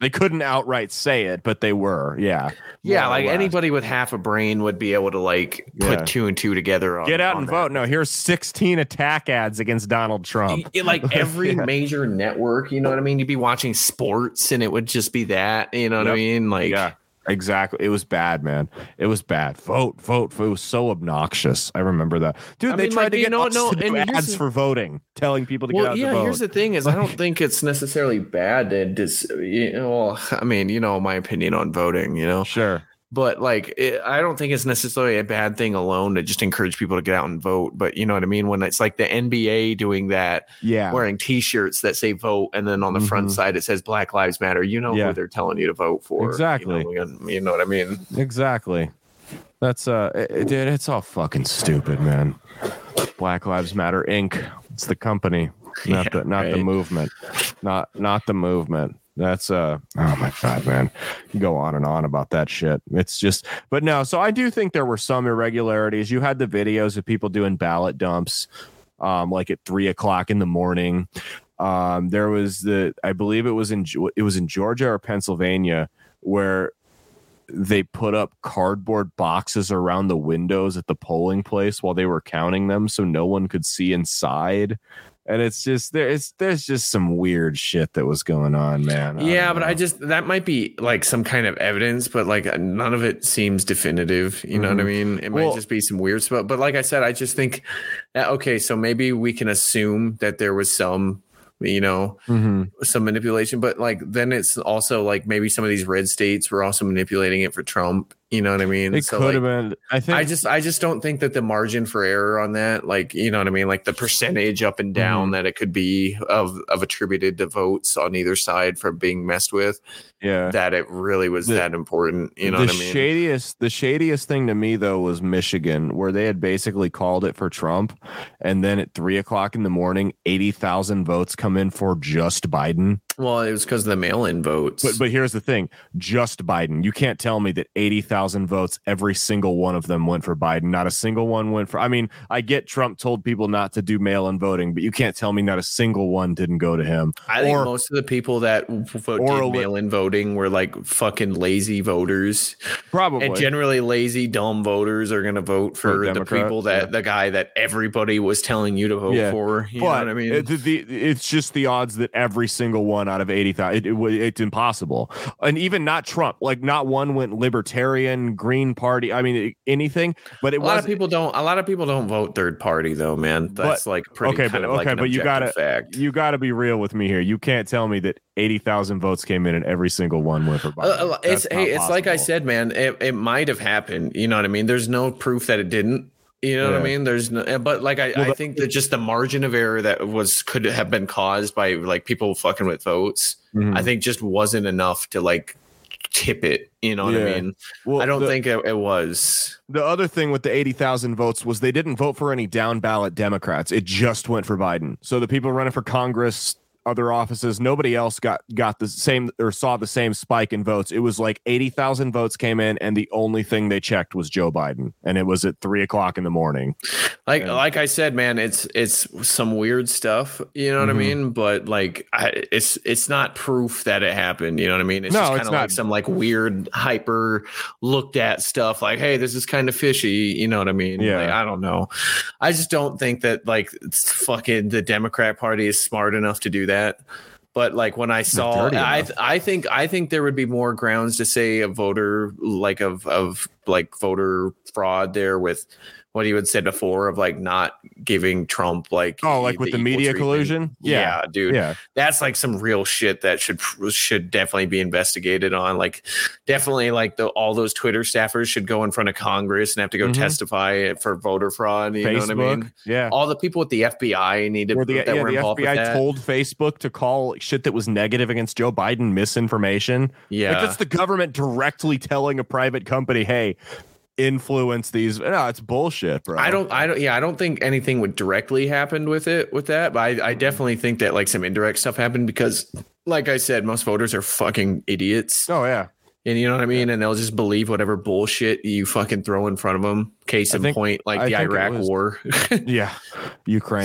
They couldn't outright say it, but they were. Yeah. Yeah, More or like less. anybody with half a brain would be able to like put Yeah. two and two together. On, Get out on and that. vote. No, here's sixteen attack ads against Donald Trump. It- like every Yeah. major network, you know what I mean? You'd be watching sports and it would just be that, you know what I Yep. mean? Like, Yeah, exactly. It was bad, man. It was bad. Vote, vote. It was so obnoxious. I remember that. Dude, I they mean, tried like, to you get know, us no, to do and here's ads the- for voting, telling people to get well, out yeah, to vote. here's the thing is I don't think it's necessarily bad to dis, you know, well, I mean, you know, my opinion on voting, you know, Sure. but like, it, I don't think it's necessarily a bad thing alone to just encourage people to get out and vote. But you know what I mean? When it's like the N B A doing that, Yeah. wearing t-shirts that say vote. And then on the front Mhm. side, it says Black Lives Matter. You know Yeah. who they're telling you to vote for. Exactly. You know, you know what I mean? Exactly. That's uh, it, it- dude. It's all fucking stupid, man. Black Lives Matter Incorporated. It's the company, not Yeah, the not the right. movement, not not the movement. That's uh, oh my god, man. You go on and on about that shit. It's just, but no. So I do think there were some irregularities. You had the videos of people doing ballot dumps, um, like at three o'clock in the morning. Um, there was the, I believe it was in Ge- it was in Georgia or Pennsylvania where they put up cardboard boxes around the windows at the polling place while they were counting them so no one could see inside. And it's just there's there's just some weird shit that was going on, man. I Yeah, don't but know. I just that might be like some kind of evidence, but like none of it seems definitive. You know what I Mhm. mean? It Well- might just be some weird stuff. But like I said, I just think that okay, so maybe we can assume that there was some, you know, Mhm. some manipulation, but like then it's also like maybe some of these red states were also manipulating it for Trump. You know what I mean? It So, could like, have been. I think. I just I just don't think that the margin for error on that, like, you know what I mean, like the percentage up and down Mhm. that it could be of of attributed to votes on either side for being messed with, yeah. that it really was The- that important. You know the what I mean? shadiest, the shadiest thing to me though was Michigan, where they had basically called it for Trump, and then at three o'clock in the morning, eighty thousand votes come in for just Biden. Well, it was because of the mail-in votes. But but here's the thing, just Biden. You can't tell me that eighty thousand votes, every single one of them went for Biden. Not a single one went for. I mean, I get Trump told people not to do mail-in voting, but you can't tell me not a single one didn't go to him. I think or- most of the people that vote, or did a li- mail-in voting were like fucking lazy voters, Probably. and generally lazy, dumb voters are going to vote For for the Democrat, people that yeah. the guy that everybody was telling you to vote Yeah. for. You but know what I mean? it- the, it's just the odds that every single one out of eighty thousand, it, it, wa- it's impossible. And even not Trump, like not one went Libertarian, Green Party. I mean, anything. But it a lot was of people don't. A lot of people don't vote third party though, man. That's But- like pretty okay, kind but of like okay, an but you objective gotta fact. you gotta be real with me here. You can't tell me that eighty thousand votes came in and every single one went for Biden. Uh, uh, it's That's hey, not it's like I possible. said, man. It, it might have happened. You know what I mean? There's no proof that it didn't. You know what I Yeah. mean? There's no, but like I, Well, I the- think that just the margin of error that was could have been caused by like people fucking with votes. Mhm. I think just wasn't enough to like tip it. You know what Yeah. I mean? Well, I don't the- think it, it was. The other thing with the eighty thousand votes was they didn't vote for any down ballot Democrats. It just went for Biden. So the people running for Congress, other offices, nobody else got got the same or saw the same spike in votes. It was like eighty thousand votes came in, and the only thing they checked was Joe Biden, and it was at three o'clock in the morning. Like Yeah. like I said, man, it's it's some weird stuff, you know what Mhm. I mean? But like I, it's it's not proof that it happened, you know what I mean? It's No, just it's kind of not. like some like weird hyper looked at stuff like, hey, this is kind of fishy, you know what I mean? Yeah. Like, I don't know. I just don't think that like it's fucking the Democrat Party is smart enough to do that. But like when I saw, dirty I enough. I think I think there would be more grounds to say a voter like of of like voter fraud there with what he would said before of like not giving Trump like Oh, like with the equal media treatment. collusion? Yeah, Yeah. dude, Yeah, that's like some real shit that should should definitely be investigated on. Like definitely like the all those Twitter staffers should go in front of Congress and have to go Mhm. testify for voter fraud. You know what I Facebook. mean? Yeah. All the people with the F B I need to Where the, that yeah, were the involved F B I with that. told Facebook to call shit that was negative against Joe Biden misinformation. yeah, Like that's the government directly telling a private company, hey, influence these. No, it's bullshit, bro. I don't, I don't, yeah, I don't think anything would directly happen with it, with that, but I, I definitely think that like some indirect stuff happened because, like I said, most voters are fucking idiots, Oh, yeah. and you know what I mean, and they'll just believe whatever bullshit you fucking throw in front of them. Case I in think- point, like I the think it Iraq was- War. Yeah. Ukraine.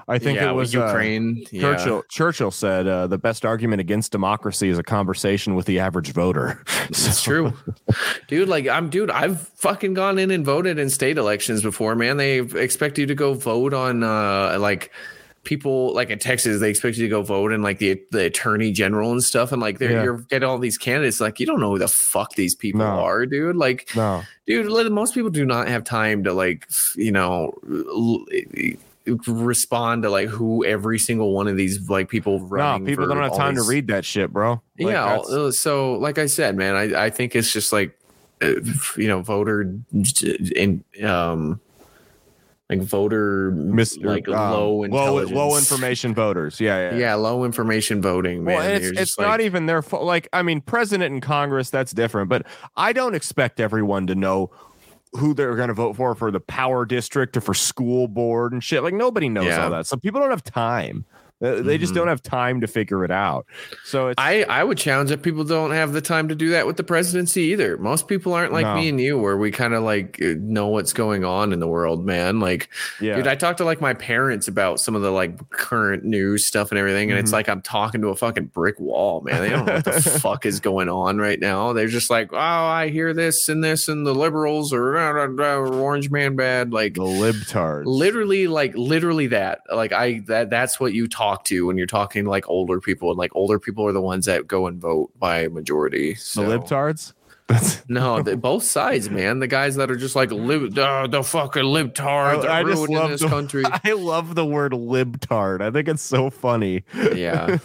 I think yeah, it was Ukraine. Uh, yeah. Churchill. Churchill said uh, the best argument against democracy is a conversation with the average voter. It's true, dude. Like I'm, dude. I've fucking gone in and voted in state elections before, man. They expect you to go vote on, uh, like. people like in Texas, they expect you to go vote in like the the attorney general and stuff. And like, they're, Yeah. you're getting all these candidates. Like, you don't know who the fuck these people No. are, dude. Like, No. dude, li- most people do not have time to like, you know, l- respond to like who every single one of these like people No, running. people for don't have all time these- to read that shit, bro. Like, yeah. that's- uh, So, like I said, man, I, I think it's just like, uh, you know, voter in, um, like voter Mister like um, low low, intelligence. low information voters. Yeah, yeah. Yeah, low information voting, man. Well, and it's You're it's just not like- even their fault. Like, I mean, president and Congress, that's different. But I don't expect everyone to know who they're going to vote for for the power district or for school board and shit. Like, nobody knows Yeah. all that. So people don't have time. Uh, They just Mhm. don't have time to figure it out. So it's I, I would challenge that people don't have the time to do that with the presidency either. Most people aren't like No. me and you, where we kind of like uh, know what's going on in the world, man. Like, yeah. dude, I talked to like my parents about some of the like current news stuff and everything, and it's Mhm. like I'm talking to a fucking brick wall, man. They don't know what the fuck is going on right now. They're just like, oh, I hear this and this, and the liberals or orange man bad, like the libtards. literally, like literally that. Like I that that's what you talk to when you're talking to like older people, and like older people are the ones that go and vote by majority. the So. libtards. No, the, both sides, man. The guys that are just like lib, uh, the fucking libtards I- I are just ruining love this the- country. I love the word libtard. I think it's so funny. Yeah,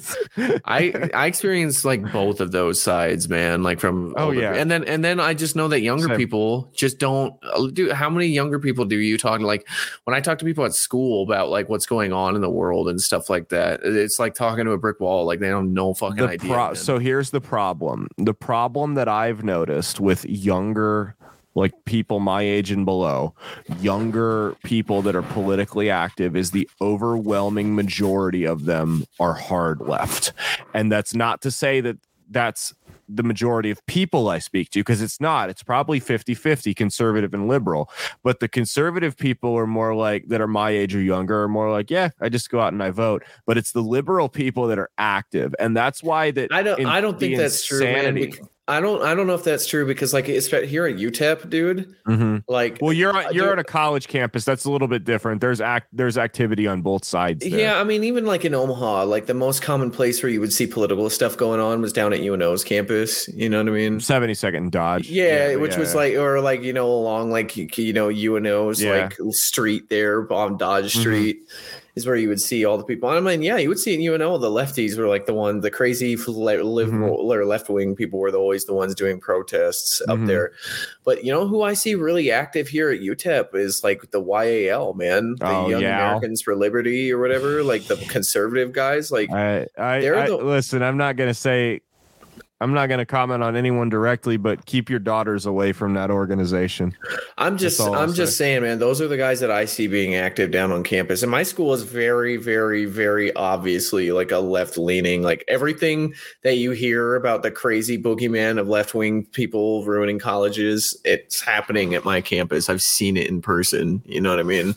I I experienced like both of those sides, man. Like from Oh, older- yeah. and then and then I just know that younger Same. people just don't do. How many younger people do you talk to? Like when I talk to people at school about like what's going on in the world and stuff like that, it's like talking to a brick wall. Like they don't have no fucking The idea. pro- man. so here's the problem. The problem that I've noticed with younger, like people my age and below, younger people that are politically active, is the overwhelming majority of them are hard left. And that's not to say that that's the majority of people I speak to, because it's not. It's probably fifty-fifty conservative and liberal. But the conservative people are more like, that are my age or younger, are more like, yeah, I just go out and I vote. But it's the liberal people that are active. And that's why that I don't. in- I don't think the that's true, man. insanity- bec- I don't. I don't know if that's true because, like, it's here at U T E P, dude. Mhm. Like, Well, you're I you're do- at a college campus. That's a little bit different. There's act there's activity on both sides. There. yeah. I mean, even like in Omaha, like the most common place where you would see political stuff going on was down at U N O's campus. You know what I mean? seventy-second Dodge. Yeah, which yeah, was yeah. like, or like you know, along like you you know U N O's Yeah. like street there on Dodge Mhm. Street is where you would see all the people. I mean, yeah, you would see in U N O the lefties were like the one, the crazy le- liberal or left wing people were the, always the ones doing protests up Mhm. there. But you know who I see really active here at U T E P is like the Y A L, man, the Oh, Young yeah. Americans for Liberty or whatever, like the conservative guys, like. I I, They're I the- listen. I'm not gonna say. I'm not going to comment on anyone directly, but keep your daughters away from that organization. I'm just all I'll I'm just saying, man, those are the guys that I see being active down on campus. And my school is very, very, very obviously like a left leaning, like everything that you hear about the crazy boogeyman of left wing people ruining colleges, it's happening at my campus. I've seen it in person. You know what I mean?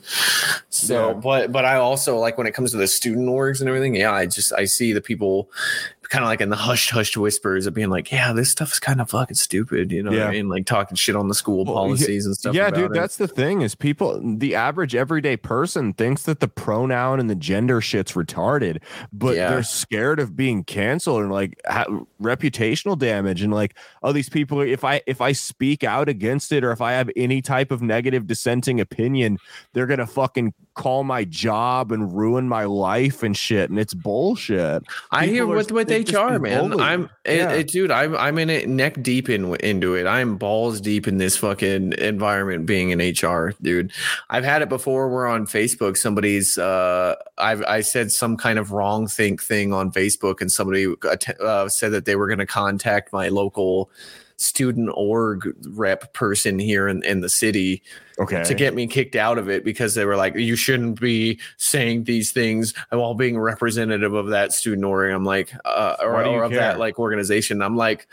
So Yeah. but but I also like when it comes to the student orgs and everything, yeah, I just I see the people kind of like in the hushed hushed whispers of being like, yeah, this stuff is kind of fucking stupid, you know what Yeah. I mean? Like talking shit on the school Well, policies and stuff. Yeah, about dude, it. that's the thing is people, the average everyday person thinks that the pronoun and the gender shit's retarded, but Yeah. they're scared of being canceled and like ha- reputational damage and like, oh, these people, if I if I speak out against it or if I have any type of negative dissenting opinion, they're gonna fucking call my job and ruin my life and shit, and it's bullshit. I hear People are- with with they just H R, be man. bullied. I'm, Yeah. it, it, dude. I'm, I'm in it neck deep in into it. I'm balls deep in this fucking environment. Being in H R, dude. I've had it before. Where on Facebook, somebody's, uh, I've, I said some kind of wrong think thing on Facebook, and somebody uh, said that they were going to contact my local student org rep person here in, in the city Okay. to get me kicked out of it because they were like, you shouldn't be saying these things while being representative of that student org. I'm like, uh, or, Why do you or of care? that like organization. I'm like,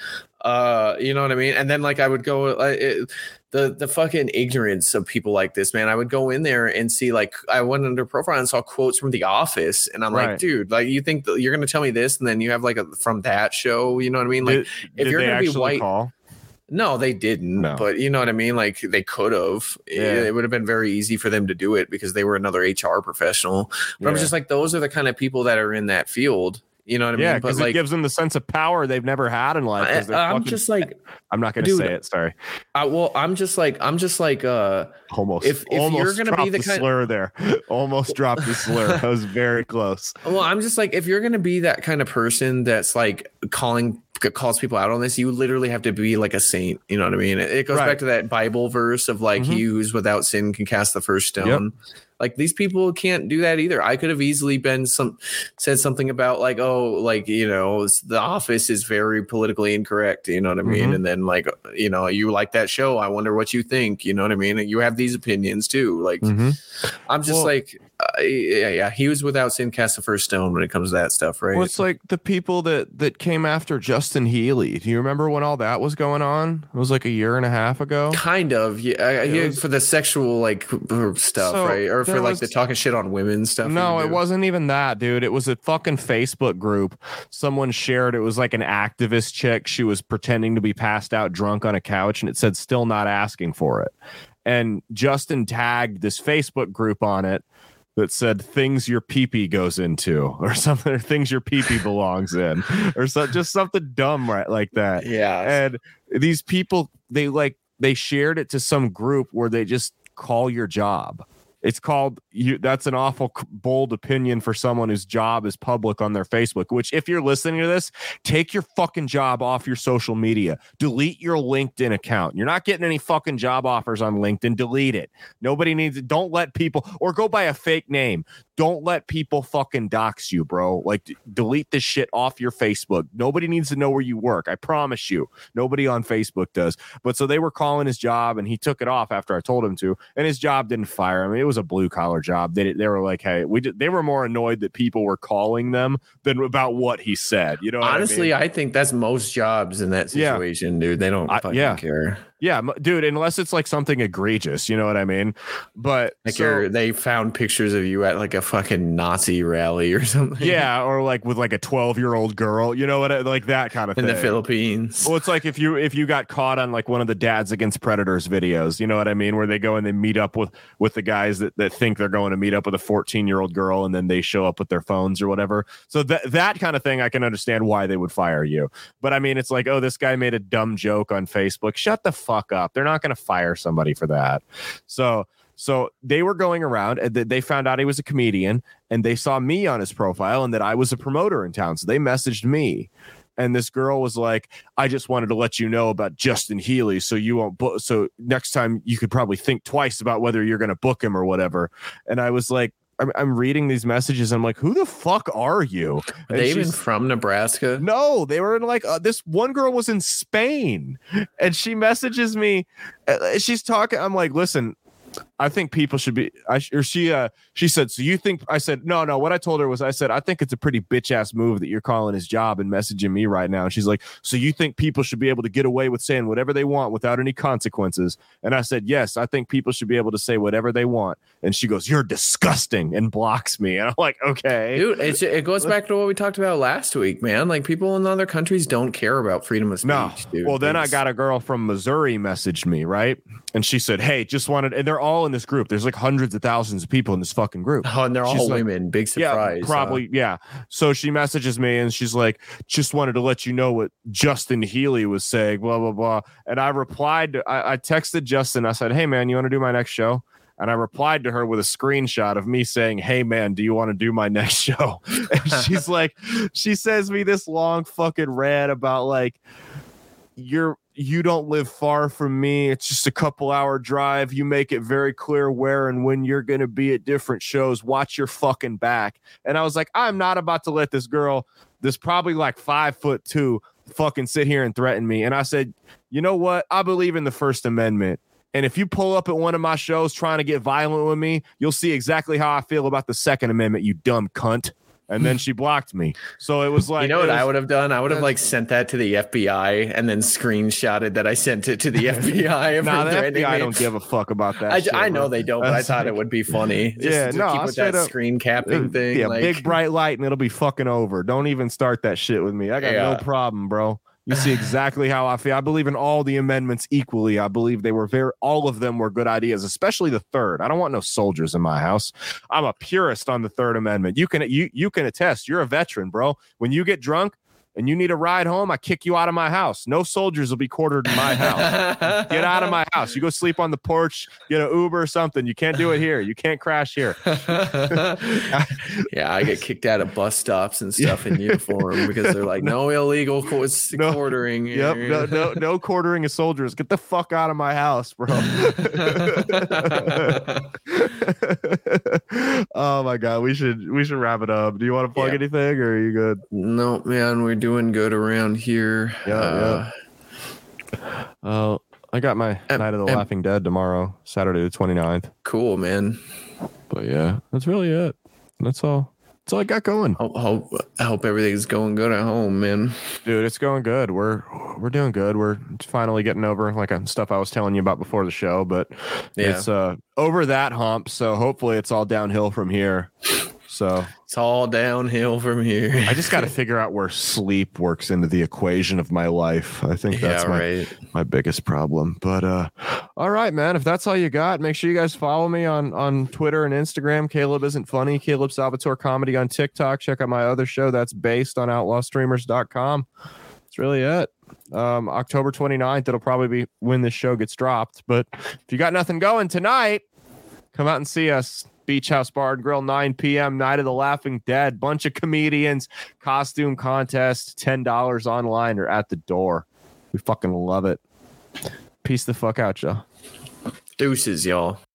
Uh, you know what I mean? And then like I would go, uh, it, the the fucking ignorance of people like this, man. I would go in there and see like I went under profile and saw quotes from The Office, and I'm Right. like, dude, like you think that you're gonna tell me this, and then you have like a from that show, you know what I mean? Like Did, if did you're they gonna be actually white, call? no, they didn't. No. But you know what I mean? Like they could have. Yeah. It, it would have been very easy for them to do it because they were another H R professional. But I'm Yeah. just like, those are the kind of people that are in that field. You know what I Yeah, mean? But because like, it gives them the sense of power they've never had in life. 'cause they're I, I'm fucking- just like, I'm not going to dude, say it. Sorry. I, well, I'm just like, I'm just like, uh, Almost. If- if you're almost gonna be dropped the the kind- slur there. Almost dropped the slur. That was very close. well, I'm just like, if you're gonna be that kind of person that's like calling calls people out on this, you literally have to be like a saint. You know what I mean? It, it goes Right. back to that Bible verse of like, Mhm. he who's without sin can cast the first stone. Like these people can't do that either. I could have easily been some said something about like, oh, like, you know, The Office is very politically incorrect. You know what I mean? Mhm. And then like, you know, you like that show. I wonder what you think. You know what I mean? You have these opinions too. Like, Mhm. I'm just Well- like, uh, yeah, yeah. He was without sin cast the first stone when it comes to that stuff, right? Well, it's like the people that that came after Justin Healy. Do you remember when all that was going on? It was like a year and a half ago. Kind of, yeah, uh, It yeah was- for the sexual like stuff, So, right? Or for there like was- the talking shit on women stuff. he No, would it do. wasn't even that, dude. It was a fucking Facebook group. Someone shared it was like an activist chick. She was pretending to be passed out drunk on a couch, and it said still not asking for it. And Justin tagged this Facebook group on it that said things your pee-pee goes into or something, or things your pee-pee belongs in, or so, just something dumb right like that. Yeah, And these people, they like they shared it to some group where they just call your job. It's called you. That's an awful c- bold opinion for someone whose job is public on their Facebook. Which, if you're listening to this, take your fucking job off your social media. Delete your LinkedIn account. You're not getting any fucking job offers on LinkedIn. Delete it. Nobody needs it. Don't let people, or go by a fake name. Don't let people fucking dox you, bro. Like, d- delete this shit off your Facebook. Nobody needs to know where you work. I promise you. Nobody on Facebook does. But so they were calling his job, and he took it off after I told him to. And his job didn't fire him. It was a blue collar job. They they were like, hey, we did, they were more annoyed that people were calling them than about what he said. You know, what honestly, I, mean? I think that's most jobs in that Yeah. situation, dude. They don't I- fucking yeah. care. yeah, m- dude. Unless it's like something egregious, you know what I mean? But Like so- you're, they found pictures of you at like a fucking Nazi rally or something. yeah, or like with like a twelve year old girl, you know what? I- Like that kind of in thing. the Philippines. Well, it's like if you if you got caught on like one of the Dads Against Predators videos, you know what I mean, where they go and they meet up with with the guys that, that think they're going to meet up with a fourteen year old girl, and then they show up with their phones or whatever. So that that kind of thing, I can understand why they would fire you. But I mean, it's like, oh, this guy made a dumb joke on Facebook. Shut the fuck up. They're not going to fire somebody for that. So. So they were going around and they found out he was a comedian, and they saw me on his profile and that I was a promoter in town. So they messaged me. And this girl was like, I just wanted to let you know about Justin Healy, so you won't book. So next time you could probably think twice about whether you're going to book him or whatever. And I was like, I'm, I'm reading these messages. I'm like, who the fuck are you? Are And they even she's- from Nebraska? no, they were in like uh, this one girl was in Spain, and she messages me. Uh, she's talking. I'm like, listen, I think people should be. I or she uh she said, so you think? I said, no, no. What I told her was, I said, I think it's a pretty bitch ass move that you're calling his job and messaging me right now. And she's like, so you think people should be able to get away with saying whatever they want without any consequences? And I said, yes, I think people should be able to say whatever they want. And she goes, you're disgusting, and blocks me. And I'm like, okay, Dude, it's, it goes back to what we talked about last week, man. Like people in other countries don't care about freedom of speech. No. Dude. Well, then I It's- got a girl from Missouri messaged me, right? And she said, hey, just wanted, and they're all in this group. There's like hundreds of thousands of people in this fucking group. Oh, and they're She's all like- women. Big surprise. Yeah, huh? probably. Yeah. So she messages me and she's like, just wanted to let you know what Justin Healy was saying, blah, blah, blah. And I replied, to, I, I texted Justin. I said, hey, man, you want to do my next show? And I replied to her with a screenshot of me saying, hey, man, do you want to do my next show? And she's like, she sends me this long fucking rant about like, you're, you don't live far from me. It's just a couple hour drive. You make it very clear where and when you're going to be at different shows. Watch your fucking back. And I was like, I'm not about to let this girl, this probably like five foot two, fucking sit here and threaten me. And I said, you know what? I believe in the First Amendment. And if you pull up at one of my shows trying to get violent with me, you'll see exactly how I feel about the Second Amendment, you dumb cunt. and then she blocked me. So it was like, you know what was, I would have done? I would have like sent that to the F B I and then screenshotted that I sent it to the F B I. Nah, the F B I don't give a fuck about that. I, shit, I know bro. they don't, but That's I thought like, it would be funny. Just yeah, to no, keep I'll with that straight up- screen capping thing. Yeah, like, big bright light and it'll be fucking over. Don't even start that shit with me. I got Yeah. no problem, bro. You see exactly how I feel. I believe in all the amendments equally. I believe they were very, all of them were good ideas, especially the third. I don't want no soldiers in my house. I'm a purist on the Third Amendment. You can you you can attest. You're a veteran, bro. When you get drunk and you need a ride home, I kick you out of my house. No soldiers will be quartered in my house. Get out of my house. You go sleep on the porch, get an Uber or something. You can't do it here. You can't crash here. yeah, I get kicked out of bus stops and stuff in uniform because they're like, no illegal qu- No. quartering. Yep. here." No, no, no quartering of soldiers. Get the fuck out of my house, bro. Oh my god, we should we should wrap it up. Do you want to plug Yeah. anything, or are you good? No, man, we're doing good around here. Yeah, Uh, yeah. Oh, I got my Um, Night of the um, Laughing Dead tomorrow, Saturday the twenty-ninth. Cool, man. But yeah, that's really it. That's all. That's all I got going. Hope, hope, I hope everything's going good at home, man. Dude, it's going good. We're we're doing good. We're finally getting over like uh, stuff I was telling you about before the show, but Yeah. it's uh over that hump. So hopefully it's all downhill from here. So It's all downhill from here. I just got to figure out where sleep works into the equation of my life. I think that's yeah, my right. my biggest problem. But uh all right, man, if that's all you got, make sure you guys follow me on on Twitter and Instagram. Caleb Isn't Funny, Caleb Salvatore Comedy on TikTok. Check out my other show that's based on outlaw streamers dot com. That's really it. Um October twenty-ninth, it'll probably be when this show gets dropped. But if you got nothing going tonight, come out and see us. Beach House Bar and Grill, nine p.m. Night of the Laughing Dead. Bunch of comedians, costume contest, ten dollars online or at the door. We fucking love it. Peace the fuck out, y'all. Deuces, y'all.